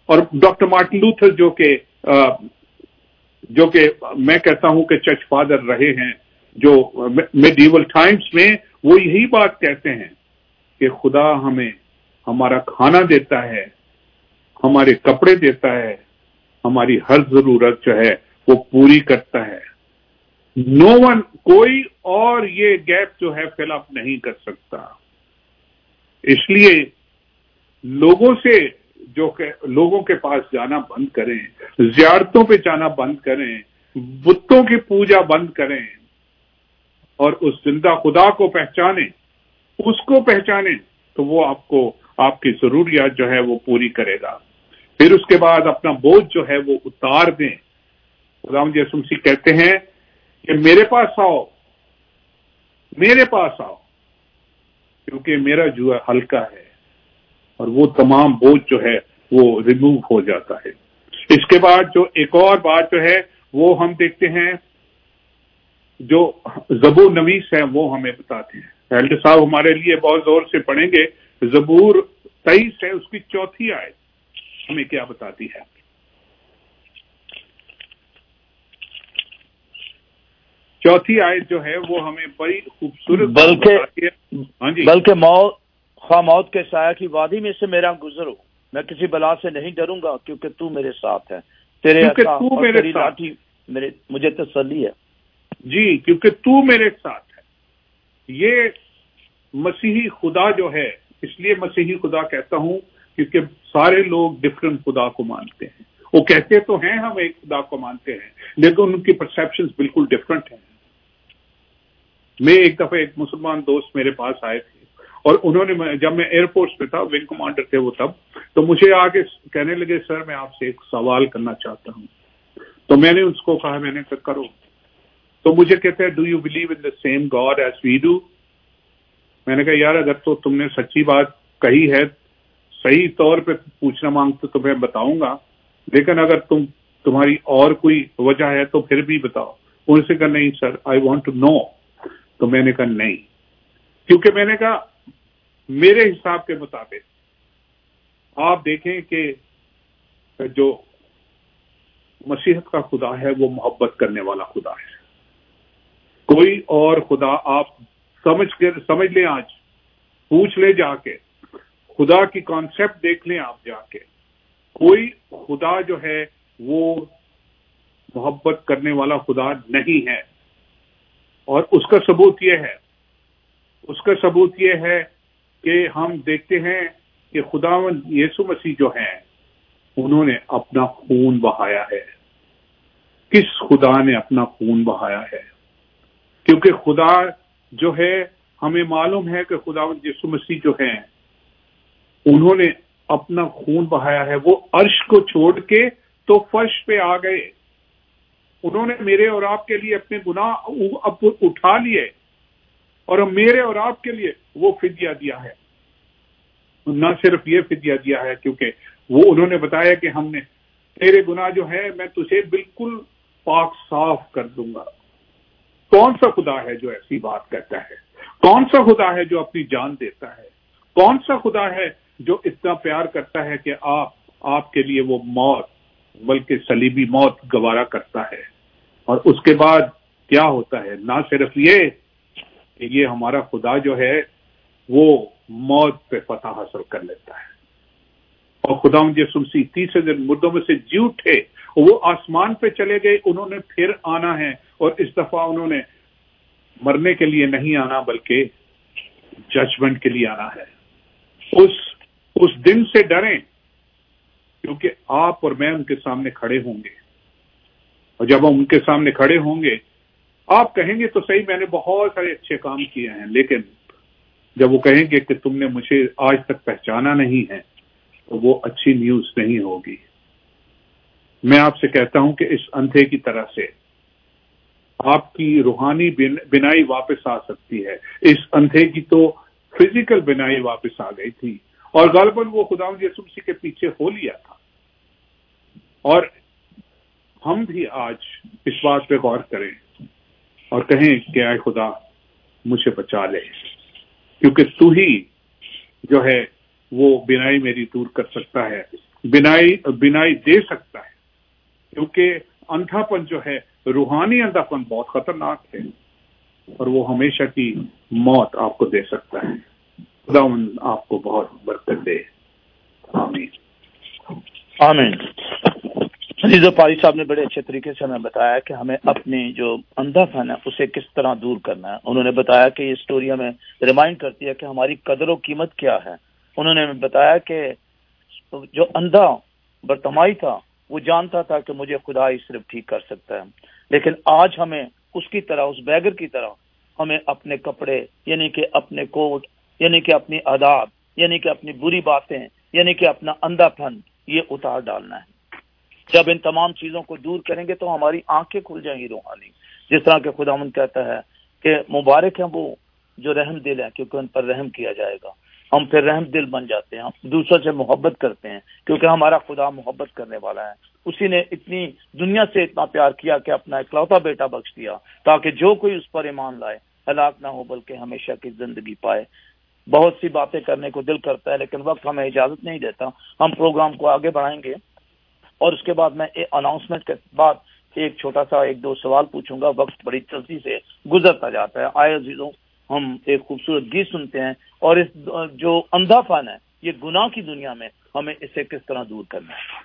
اور ڈاکٹر مارٹن لوتھر جو کہ جو کہ میں کہتا ہوں کہ چرچ فادر رہے ہیں جو میڈیول ٹائمز میں، وہ یہی بات کہتے ہیں کہ خدا ہمیں ہمارا کھانا دیتا ہے، ہمارے کپڑے دیتا ہے، ہماری ہر ضرورت جو ہے وہ پوری کرتا ہے. نو ون، کوئی اور یہ گیپ جو ہے فل اپ نہیں کر سکتا. اس لیے لوگوں سے جو کہ لوگوں کے پاس جانا بند کریں، زیارتوں پہ جانا بند کریں، بتوں کی پوجا بند کریں اور اس زندہ خدا کو پہچانیں، اس کو پہچانیں تو وہ آپ کو آپ کی ضروریات جو ہے وہ پوری کرے گا. پھر اس کے بعد اپنا بوجھ جو ہے وہ اتار دیں. خداوند یسوع مسیح کہتے ہیں کہ میرے پاس آؤ، میرے پاس آؤ، کیونکہ میرا جو ہے ہلکا ہے اور وہ تمام بوجھ جو ہے وہ ریموو ہو جاتا ہے. اس کے بعد جو ایک اور بات جو ہے وہ ہم دیکھتے ہیں، جو زبور نویس ہے وہ ہمیں بتاتے ہیں. ایلڈر صاحب ہمارے لیے بہت زور سے پڑھیں گے. زبور تیئیس ہے، اس کی چوتھی آیت ہمیں کیا بتاتی ہے؟ چوتھی آیت جو ہے وہ ہمیں بڑی خوبصورت بلکہ ہاں جی بلکہ موت خواہ موت کے سایہ کی وادی میں سے میرا گزرو، میں کسی بلا سے نہیں ڈروں گا کیونکہ تو میرے ساتھ ہے، تیرے عصا اور تیری لاٹھی میرے مجھے تسلی ہے. جی، کیونکہ تو میرے ساتھ ہے. یہ مسیحی خدا جو ہے، اس لیے مسیحی خدا کہتا ہوں کیونکہ سارے لوگ ڈفرنٹ خدا کو مانتے ہیں. وہ کہتے تو ہیں ہم ایک خدا کو مانتے ہیں، لیکن ان کی پرسیپشنز بالکل ڈفرنٹ ہیں. میں ایک دفعہ ایک مسلمان دوست میرے پاس آئے تھے اور انہوں نے، جب میں ایئر فورس پہ تھا، ونگ کمانڈر تھے وہ تب، تو مجھے آگے کہنے لگے سر میں آپ سے ایک سوال کرنا چاہتا ہوں. تو میں نے اس کو کہا، میں نے کہا کرو. تو مجھے کہتے ہیں do you believe in the same God as we do? میں نے کہا یار اگر تو تم نے سچی بات کہی ہے، صحیح طور پہ پوچھنا مانگتے تو میں بتاؤں گا، لیکن اگر تم تمہاری اور کوئی وجہ ہے تو پھر بھی بتاؤ. ان سے کہا نہیں سر، آئی وانٹ ٹو نو. تو میں نے کہا نہیں، کیونکہ میں نے کہا میرے حساب کے مطابق آپ دیکھیں کہ جو مسیحت کا خدا ہے وہ محبت کرنے والا خدا ہے. کوئی اور خدا آپ سمجھ کے سمجھ لیں، آج پوچھ لیں جا کے، خدا کی کانسیپٹ دیکھ لیں آپ جا کے، کوئی خدا جو ہے وہ محبت کرنے والا خدا نہیں ہے. اور اس کا ثبوت یہ ہے اس کا ثبوت یہ ہے کہ ہم دیکھتے ہیں کہ خداوند یسوع مسیح جو ہیں انہوں نے اپنا خون بہایا ہے. کس خدا نے اپنا خون بہایا ہے؟ کیونکہ خدا جو ہے، ہمیں معلوم ہے کہ خداوند یسوع مسیح جو ہیں انہوں نے اپنا خون بہایا ہے. وہ عرش کو چھوڑ کے تو فرش پہ آ گئے. انہوں نے میرے اور آپ کے لیے اپنے گناہ اٹھا لیے اور میرے اور آپ کے لیے وہ فدیہ دیا ہے. نہ صرف یہ فدیہ دیا ہے کیونکہ وہ انہوں نے بتایا کہ ہم نے تیرے گناہ جو ہے میں تجھے بالکل پاک صاف کر دوں گا. کون سا خدا ہے جو ایسی بات کہتا ہے؟ کون سا خدا ہے جو اپنی جان دیتا ہے؟ کون سا خدا ہے جو اتنا پیار کرتا ہے کہ آپ آپ کے لیے وہ موت، بلکہ صلیبی موت گوارا کرتا ہے؟ اور اس کے بعد کیا ہوتا ہے؟ نہ صرف یہ کہ یہ ہمارا خدا جو ہے وہ موت پہ فتح حاصل کر لیتا ہے. اور خداوند یسوع مسیح تیسرے دن مردوں میں سے جی اٹھے، وہ آسمان پہ چلے گئے. انہوں نے پھر آنا ہے اور اس دفعہ انہوں نے مرنے کے لیے نہیں آنا بلکہ ججمنٹ کے لیے آنا ہے. اس اس دن سے ڈریں کیونکہ آپ اور میں ان کے سامنے کھڑے ہوں گے. اور جب ہم ان کے سامنے کھڑے ہوں گے آپ کہیں گے تو صحیح میں نے بہت سارے اچھے کام کیے ہیں، لیکن جب وہ کہیں گے کہ تم نے مجھے آج تک پہچانا نہیں ہے تو وہ اچھی نیوز نہیں ہوگی. میں آپ سے کہتا ہوں کہ اس اندھے کی طرح سے آپ کی روحانی بینائی واپس آ سکتی ہے. اس اندھے کی تو فزیکل بینائی واپس آ گئی تھی اور غالباً وہ خداوند یسوع مسیح کے پیچھے ہو لیا تھا. اور ہم بھی آج اس بات پہ غور کریں اور کہیں کہ اے خدا مجھے بچا لے، کیونکہ تو ہی جو ہے وہ بینائی میری دور کر سکتا ہے. बिनाई बिनाई दे सकता है, क्योंकि अंधापन जो है, रूहानी अंधापन बहुत खतरनाक है और वो हमेशा की मौत आपको दे सकता है। खुदावंद आपको बहुत बरकत दे। आमीन आमीन। अजीज़ पारी साहब ने बड़े अच्छे तरीके से हमें बताया कि हमें अपनी जो अंधापन है उसे किस तरह दूर करना है। उन्होंने बताया कि ये स्टोरी हमें रिमाइंड करती है कि हमारी कदर और कीमत क्या है। उन्होंने हमें बताया कि जो अंधा बर्तमाई था वो जानता था कि मुझे खुदा ही सिर्फ ठीक कर सकता है, लेकिन आज हमें उसकी तरह, उस बैगर की तरह हमें अपने कपड़े यानी कि अपने कोट यानी कि अपनी आदात यानी कि अपनी बुरी बातें यानी कि अपना अंधापन ये उतार डालना है। जब इन तमाम चीजों को दूर करेंगे तो हमारी आंखें खुल जाएंगी रूहानी। जिस तरह के खुदावंद कहता है कि मुबारक है वो जो रहम दिल है क्योंकि उन पर रहम किया जाएगा। हम फिर रहम दिल बन जाते हैं, हम दूसरों से मोहब्बत करते हैं क्योंकि हमारा खुदा मोहब्बत करने वाला है। उसी ने इतनी दुनिया से इतना प्यार किया कि अपना इकलौता बेटा बख्श दिया ताकि जो कोई उस पर ईमान लाए हलाक ना हो बल्कि हमेशा की जिंदगी पाए। बहुत सी बातें करने को दिल करता है लेकिन वक्त हमें इजाजत नहीं देता। हम प्रोग्राम को आगे बढ़ाएंगे और उसके बाद मैं अनाउंसमेंट के बाद एक छोटा सा एक दो सवाल पूछूंगा। वक्त बड़ी तेजी से गुजरता जाता है। आए अजीजों, हम एक खूबसूरत गीत सुनते हैं और इस जो अंधापन है ये गुनाह की दुनिया में हमें इसे किस तरह दूर करना है।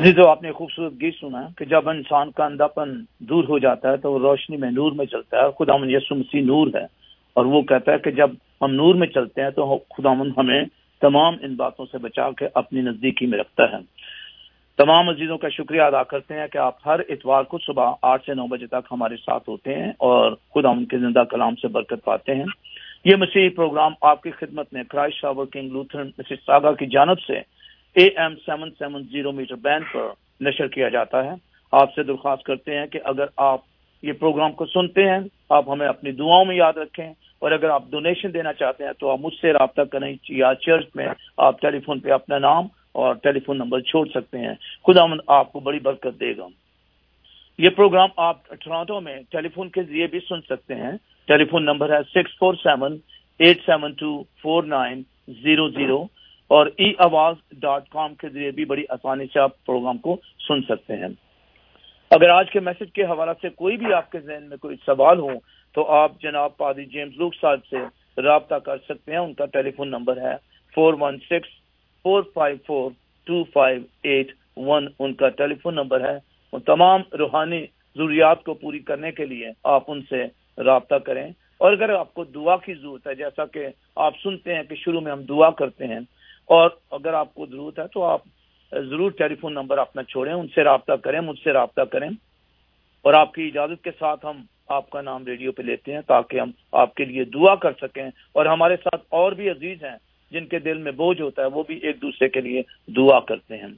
عزیزو، آپ نے خوبصورت گیت سنا ہے کہ جب انسان کا اندھاپن دور ہو جاتا ہے تو وہ روشنی میں نور میں چلتا ہے. خداوند یسوع مسیح نور ہے اور وہ کہتا ہے کہ جب ہم نور میں چلتے ہیں تو خداوند ہمیں تمام ان باتوں سے بچا کے اپنی نزدیکی میں رکھتا ہے. تمام عزیزوں کا شکریہ ادا کرتے ہیں کہ آپ ہر اتوار کو صبح آٹھ سے نو بجے تک ہمارے ساتھ ہوتے ہیں اور خداوند کے زندہ کلام سے برکت پاتے ہیں. یہ مسیحی پروگرام آپ کی خدمت میں Christ our King Lutheran Mississauga کی جانب سے A M seven seven zero metre band پر نشر کیا جاتا ہے. آپ سے درخواست کرتے ہیں کہ اگر آپ یہ پروگرام کو سنتے ہیں آپ ہمیں اپنی دعاؤں میں یاد رکھیں، اور اگر آپ ڈونیشن دینا چاہتے ہیں تو آپ مجھ سے رابطہ کریں یا چرچ میں آپ ٹیلی فون پہ اپنا نام اور ٹیلی فون نمبر چھوڑ سکتے ہیں. خداوند آپ کو بڑی برکت دے گا. یہ پروگرام آپ ٹورانٹو میں ٹیلی فون کے ذریعے بھی سن سکتے ہیں. ٹیلی فون نمبر ہے six four seven eight seven two four nine zero zero اور ای آواز ڈاٹ کام کے ذریعے بھی بڑی آسانی سے آپ پروگرام کو سن سکتے ہیں. اگر آج کے میسج کے حوالے سے کوئی بھی آپ کے ذہن میں کوئی سوال ہو تو آپ جناب پادری جیمز لوک صاحب سے رابطہ کر سکتے ہیں. ان کا ٹیلی فون نمبر ہے four one six four five four two five eight one. ان کا ٹیلی فون نمبر ہے. اور تمام روحانی ضروریات کو پوری کرنے کے لیے آپ ان سے رابطہ کریں. اور اگر آپ کو دعا کی ضرورت ہے، جیسا کہ آپ سنتے ہیں کہ شروع میں ہم دعا کرتے ہیں، اور اگر آپ کو ضرورت ہے تو آپ ضرور ٹیلی فون نمبر اپنا چھوڑیں، ان سے رابطہ کریں، مجھ سے رابطہ کریں، اور آپ کی اجازت کے ساتھ ہم آپ کا نام ریڈیو پہ لیتے ہیں تاکہ ہم آپ کے لیے دعا کر سکیں. اور ہمارے ساتھ اور بھی عزیز ہیں جن کے دل میں بوجھ ہوتا ہے، وہ بھی ایک دوسرے کے لیے دعا کرتے ہیں.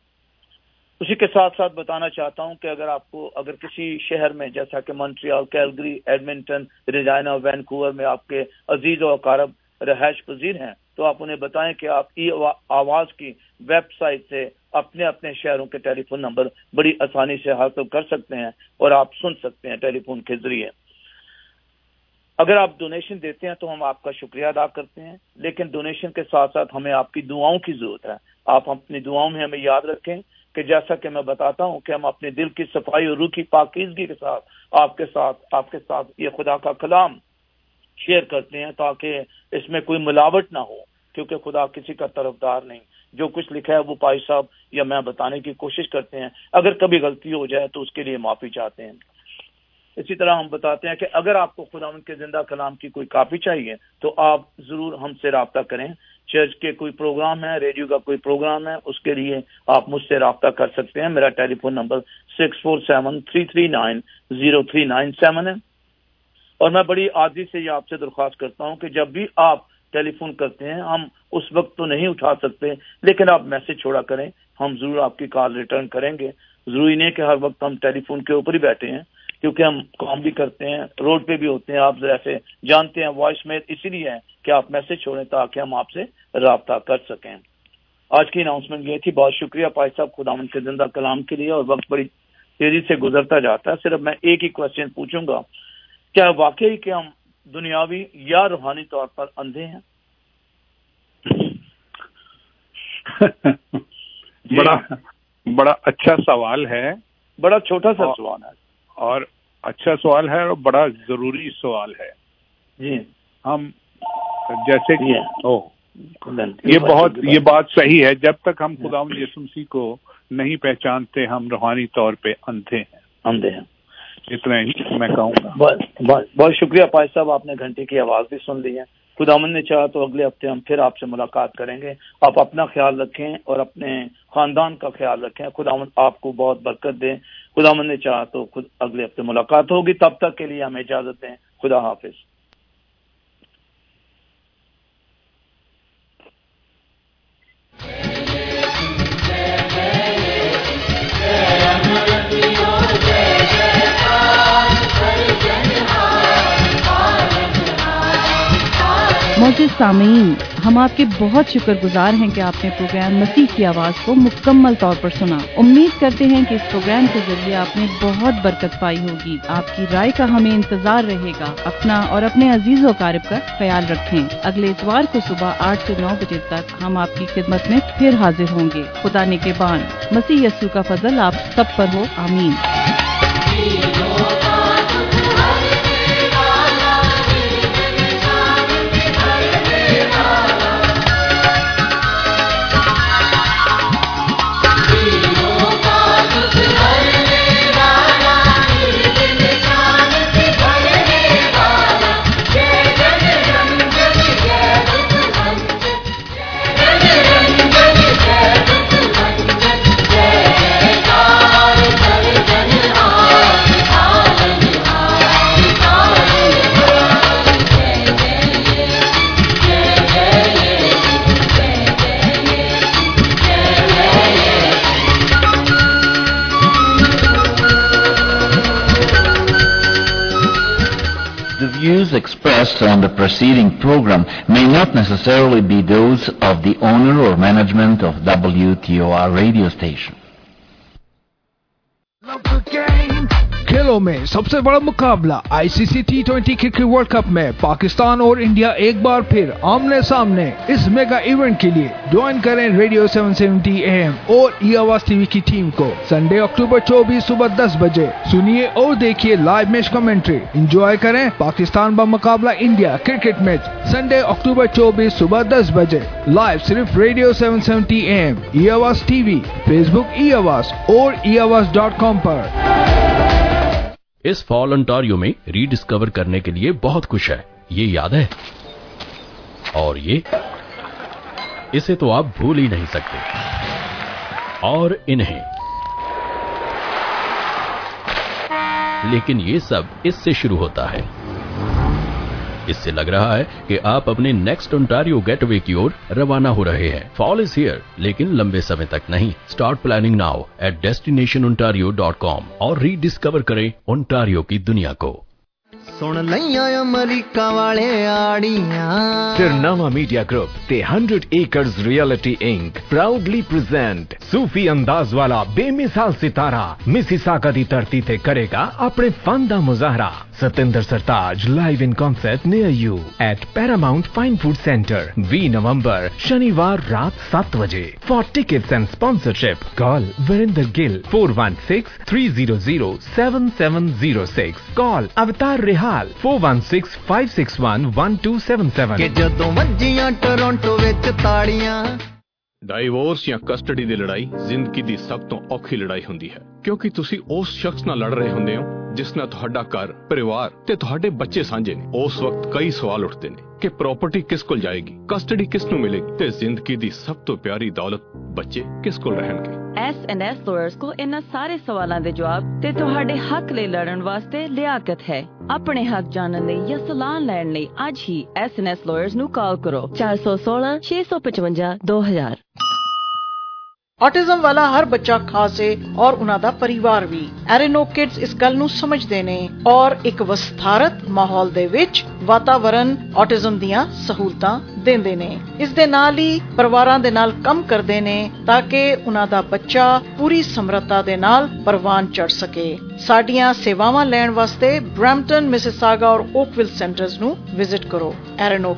اسی کے ساتھ ساتھ بتانا چاہتا ہوں کہ اگر آپ کو اگر کسی شہر میں جیسا کہ Montreal, Calgary, Edmonton, Regina, Vancouver میں آپ کے عزیز و اقارب رہائش پذیر ہیں تو آپ انہیں بتائیں کہ آپ ای آواز کی ویب سائٹ سے اپنے اپنے شہروں کے ٹیلی فون نمبر بڑی آسانی سے حاصل کر سکتے ہیں اور آپ سن سکتے ہیں ٹیلی فون کے ذریعے. اگر آپ ڈونیشن دیتے ہیں تو ہم آپ کا شکریہ ادا کرتے ہیں، لیکن ڈونیشن کے ساتھ ساتھ ہمیں آپ کی دعاؤں کی ضرورت ہے. آپ اپنی دعاؤں میں ہمیں یاد رکھیں کہ جیسا کہ میں بتاتا ہوں کہ ہم اپنے دل کی صفائی اور روح کی پاکیزگی کے ساتھ آپ کے ساتھ آپ کے ساتھ یہ خدا کا کلام شیئر کرتے ہیں تاکہ اس میں کوئی ملاوٹ نہ ہو، کیونکہ خدا کسی کا طرفدار نہیں. جو کچھ لکھا ہے وہ پائی صاحب یا میں بتانے کی کوشش کرتے ہیں. اگر کبھی غلطی ہو جائے تو اس کے لیے معافی چاہتے ہیں. اسی طرح ہم بتاتے ہیں کہ اگر آپ کو خداوند کے زندہ کلام کی کوئی کاپی چاہیے تو آپ ضرور ہم سے رابطہ کریں. چرچ کے کوئی پروگرام ہے، ریڈیو کا کوئی پروگرام ہے، اس کے لیے آپ مجھ سے رابطہ کر سکتے ہیں. میرا telephone number six four seven three three nine zero three nine seven ہے. اور میں بڑی عاجزی سے یہ آپ سے درخواست کرتا ہوں کہ جب بھی آپ ٹیلی فون کرتے ہیں، ہم اس وقت تو نہیں اٹھا سکتے لیکن آپ میسج چھوڑا کریں، ہم ضرور آپ کی کال ریٹرن کریں گے. ضروری نہیں کہ ہر وقت ہم ٹیلی فون کے اوپر ہی بیٹھے ہیں، کیونکہ ہم کام بھی کرتے ہیں، روڈ پہ بھی ہوتے ہیں. آپ جیسے جانتے ہیں وائس میل اسی لیے ہے کہ آپ میسج چھوڑیں تاکہ ہم آپ سے رابطہ کر سکیں. آج کی اناؤنسمنٹ یہ تھی. بہت شکریہ پائی صاحب خداوند کے زندہ کلام کے لیے. اور وقت بڑی تیزی سے گزرتا جاتا ہے. صرف میں ایک ہی کوشچن پوچھوں گا، کیا واقعی کہ ہم دنیاوی یا روحانی طور پر اندھے ہیں؟ بڑا بڑا اچھا سوال ہے، بڑا چھوٹا سا سوال ہے اور اچھا سوال ہے اور بڑا ضروری سوال ہے. جی ہم جیسے کہ او یہ یہ بہت یہ بات صحیح ہے. جب تک ہم خداوند یسوع مسیح کو نہیں پہچانتے ہم روحانی طور پہ اندھے ہیں. اندھے ہیں، اتنا ہی میں کہوں گا. بہت شکریہ پائی صاحب، آپ نے گھنٹے کی آواز بھی سن لی ہے. خداوند نے چاہا تو اگلے ہفتے ہم پھر آپ سے ملاقات کریں گے. آپ اپنا خیال رکھیں اور اپنے خاندان کا خیال رکھیں. خداوند آپ کو بہت برکت دے. خداوند نے چاہا تو خود اگلے ہفتے ملاقات ہوگی. تب تک کے لیے ہمیں اجازت دیں. خدا حافظ. معزز سامعین، ہم آپ کے بہت شکر گزار ہیں کہ آپ نے پروگرام مسیح کی آواز کو مکمل طور پر سنا. امید کرتے ہیں کہ اس پروگرام کے ذریعے آپ نے بہت برکت پائی ہوگی. آپ کی رائے کا ہمیں انتظار رہے گا. اپنا اور اپنے عزیز و اقارب کا خیال رکھیں. اگلے اتوار کو صبح آٹھ سے نو بجے تک ہم آپ کی خدمت میں پھر حاضر ہوں گے. خدا نگہبان. مسیح یسوع کا فضل آپ سب پر ہو. آمین. Oh views expressed on the preceding program may not necessarily be those of the owner or management of W T O R radio station. खेलों में सबसे बड़ा मुकाबला ICC T twenty cricket world cup में पाकिस्तान और इंडिया एक बार फिर आमने सामने। इस मेगा इवेंट के लिए ज्वाइन करें रेडियो सेवन सेवेंटी एएम और ई आवाज टीवी की टीम को संडे अक्टूबर चौबीस सुबह दस बजे। सुनिए और देखिए लाइव मैच कमेंट्री। एंजॉय करें पाकिस्तान का मुकाबला India cricket match Sunday October चौबीस सुबह दस बजे लाइव सिर्फ रेडियो सेवन सेवेंटी एएम, ई आवाज टीवी, फेसबुक ई आवाज और ई आवाज डॉट कॉम पर। इस फॉल ओंटारियो में रीडिस्कवर करने के लिए बहुत कुछ है, ये याद है? और ये इसे तो आप भूल ही नहीं सकते। और इन्हें, लेकिन ये सब इससे शुरू होता है। इससे लग रहा है कि आप अपने नेक्स्ट ओंटारियो गेटवे की ओर रवाना हो रहे हैं। फॉल इज हियर, लेकिन लंबे समय तक नहीं। Start planning now at destination Ontario dot com और रीडिस्कवर करें ओंटारियो की दुनिया को। सुन लैया अमरीका वाले आड़ियां। तिरनामा मीडिया ग्रुप ते hundred acres realty inc proudly present सूफी अंदाज वाला बेमिसाल सितारा मिसिसागा दी धरती ते करेगा अपने फन दा मुजाहरा। Satinder Sartaj live in concert near you at Paramount fine food centre बीस नवंबर शनिवार रात सात बजे। For tickets and sponsorship call Virender Gill four one six three zero zero seven seven zero six. Call Avtar Rihal four one six five six one one two seven seven. कि जदों वज्जियां Toronto विच ताड़ियां। ਡਾਈਵੋਰਸ ਜਾਂ ਕਸਟਡੀ ਦੀ ਲੜਾਈ ਜ਼ਿੰਦਗੀ ਦੀ ਸਭ ਤੋਂ ਔਖੀ ਲੜਾਈ ਹੁੰਦੀ ਹੈ, ਕਿਉਂਕਿ ਤੁਸੀਂ ਉਸ ਸ਼ਖਸ ਨਾਲ ਲੜ ਰਹੇ ਹੁੰਦੇ ਹੋ ਜਿਸ ਨਾਲ ਤੁਹਾਡਾ ਘਰ, ਪਰਿਵਾਰ ਤੇ ਤੁਹਾਡੇ ਬੱਚੇ ਸਾਂਝੇ ਨੇ। ਉਸ ਵਕਤ ਕਈ ਸਵਾਲ ਉੱਠਦੇ ਨੇ ਕਿ ਪ੍ਰਾਪਰਟੀ ਕਿਸ ਕੋਲ ਜਾਏਗੀ, ਕਸਟਡੀ ਕਿਸ ਨੂੰ ਮਿਲੇਗੀ ਤੇ ਜ਼ਿੰਦਗੀ ਦੀ ਸਭ ਤੋਂ ਪਿਆਰੀ ਦੌਲਤ ਬੱਚੇ ਕਿਸ ਕੋਲ ਰਹਿਣਗੇ। ਐਸ ਐਂਡ ਐਸ ਲਾਇਰਸ ਕੋ ਇਹਨਾਂ ਸਾਰੇ ਸਵਾਲਾਂ ਦੇ ਜਵਾਬ ਤੇ ਤੁਹਾਡੇ ਹੱਕ ਲਈ ਲੜਨ ਵਾਸਤੇ ਲਿਆਕਤ ਹੈ। ਆਪਣੇ ਹੱਕ ਜਾਣਨ ਲਈ ਜਾਂ ਸਲਾਹ ਲੈਣ ਲਈ ਅੱਜ ਹੀ ਐਸ ਐਂਡ ਐਸ ਲਾਇਰਸ ਨੂੰ ਕਾਲ ਕਰੋ ਚਾਰ ਸੌ ਸੋਲਾਂ ਛੇ ਸੌ ਪਚਵੰਜਾ ਦੋ ਹਜ਼ਾਰ। ਆਟਿਜ਼ਮ ਵਾਲਾ ਹਰ ਬੱਚਾ ਖਾਸ ਹੈ ਔਰ ਉਹਨਾਂ ਦਾ ਪਰਿਵਾਰ ਵੀ। ਐਰੇਨੋ ਕਿਡਸ ਇਸ ਗੱਲ ਨੂੰ ਸਮਝਦੇ ਨੇ ਔਰ ਇੱਕ ਵਿਸਥਾਰਤ ਮਾਹੌਲ ਦੇ ਵਿੱਚ ਵਾਤਾਵਰਣ ਆਟਿਜ਼ਮ ਦੀਆਂ ਸਹੂਲਤਾਂ ਦਿੰਦੇ ਨੇ। ਇਸ ਦੇ ਨਾਲ ਹੀ ਪਰਿਵਾਰਾਂ ਦੇ ਨਾਲ ਕੰਮ ਕਰਦੇ ਨੇ ਤਾਂ ਕਿ ਉਹਨਾਂ ਦਾ ਬੱਚਾ ਪੂਰੀ ਸਮਰੱਥਾ ਦੇ ਨਾਲ ਪ੍ਰਵਾਨ ਚੜ ਸਕੇ। ਸਾਡੀਆਂ ਸੇਵਾਵਾਂ ਲੈਣ ਵਾਸਤੇ ਬ੍ਰੈਂਪਟਨ, ਮਿਸਿਸਾਗਾ ਔਰ ਓਕਵਿਲ ਸੈਂਟਰਸ ਨੂੰ ਵਿਜ਼ਿਟ ਕਰੋ। ਐਰੇਨੋ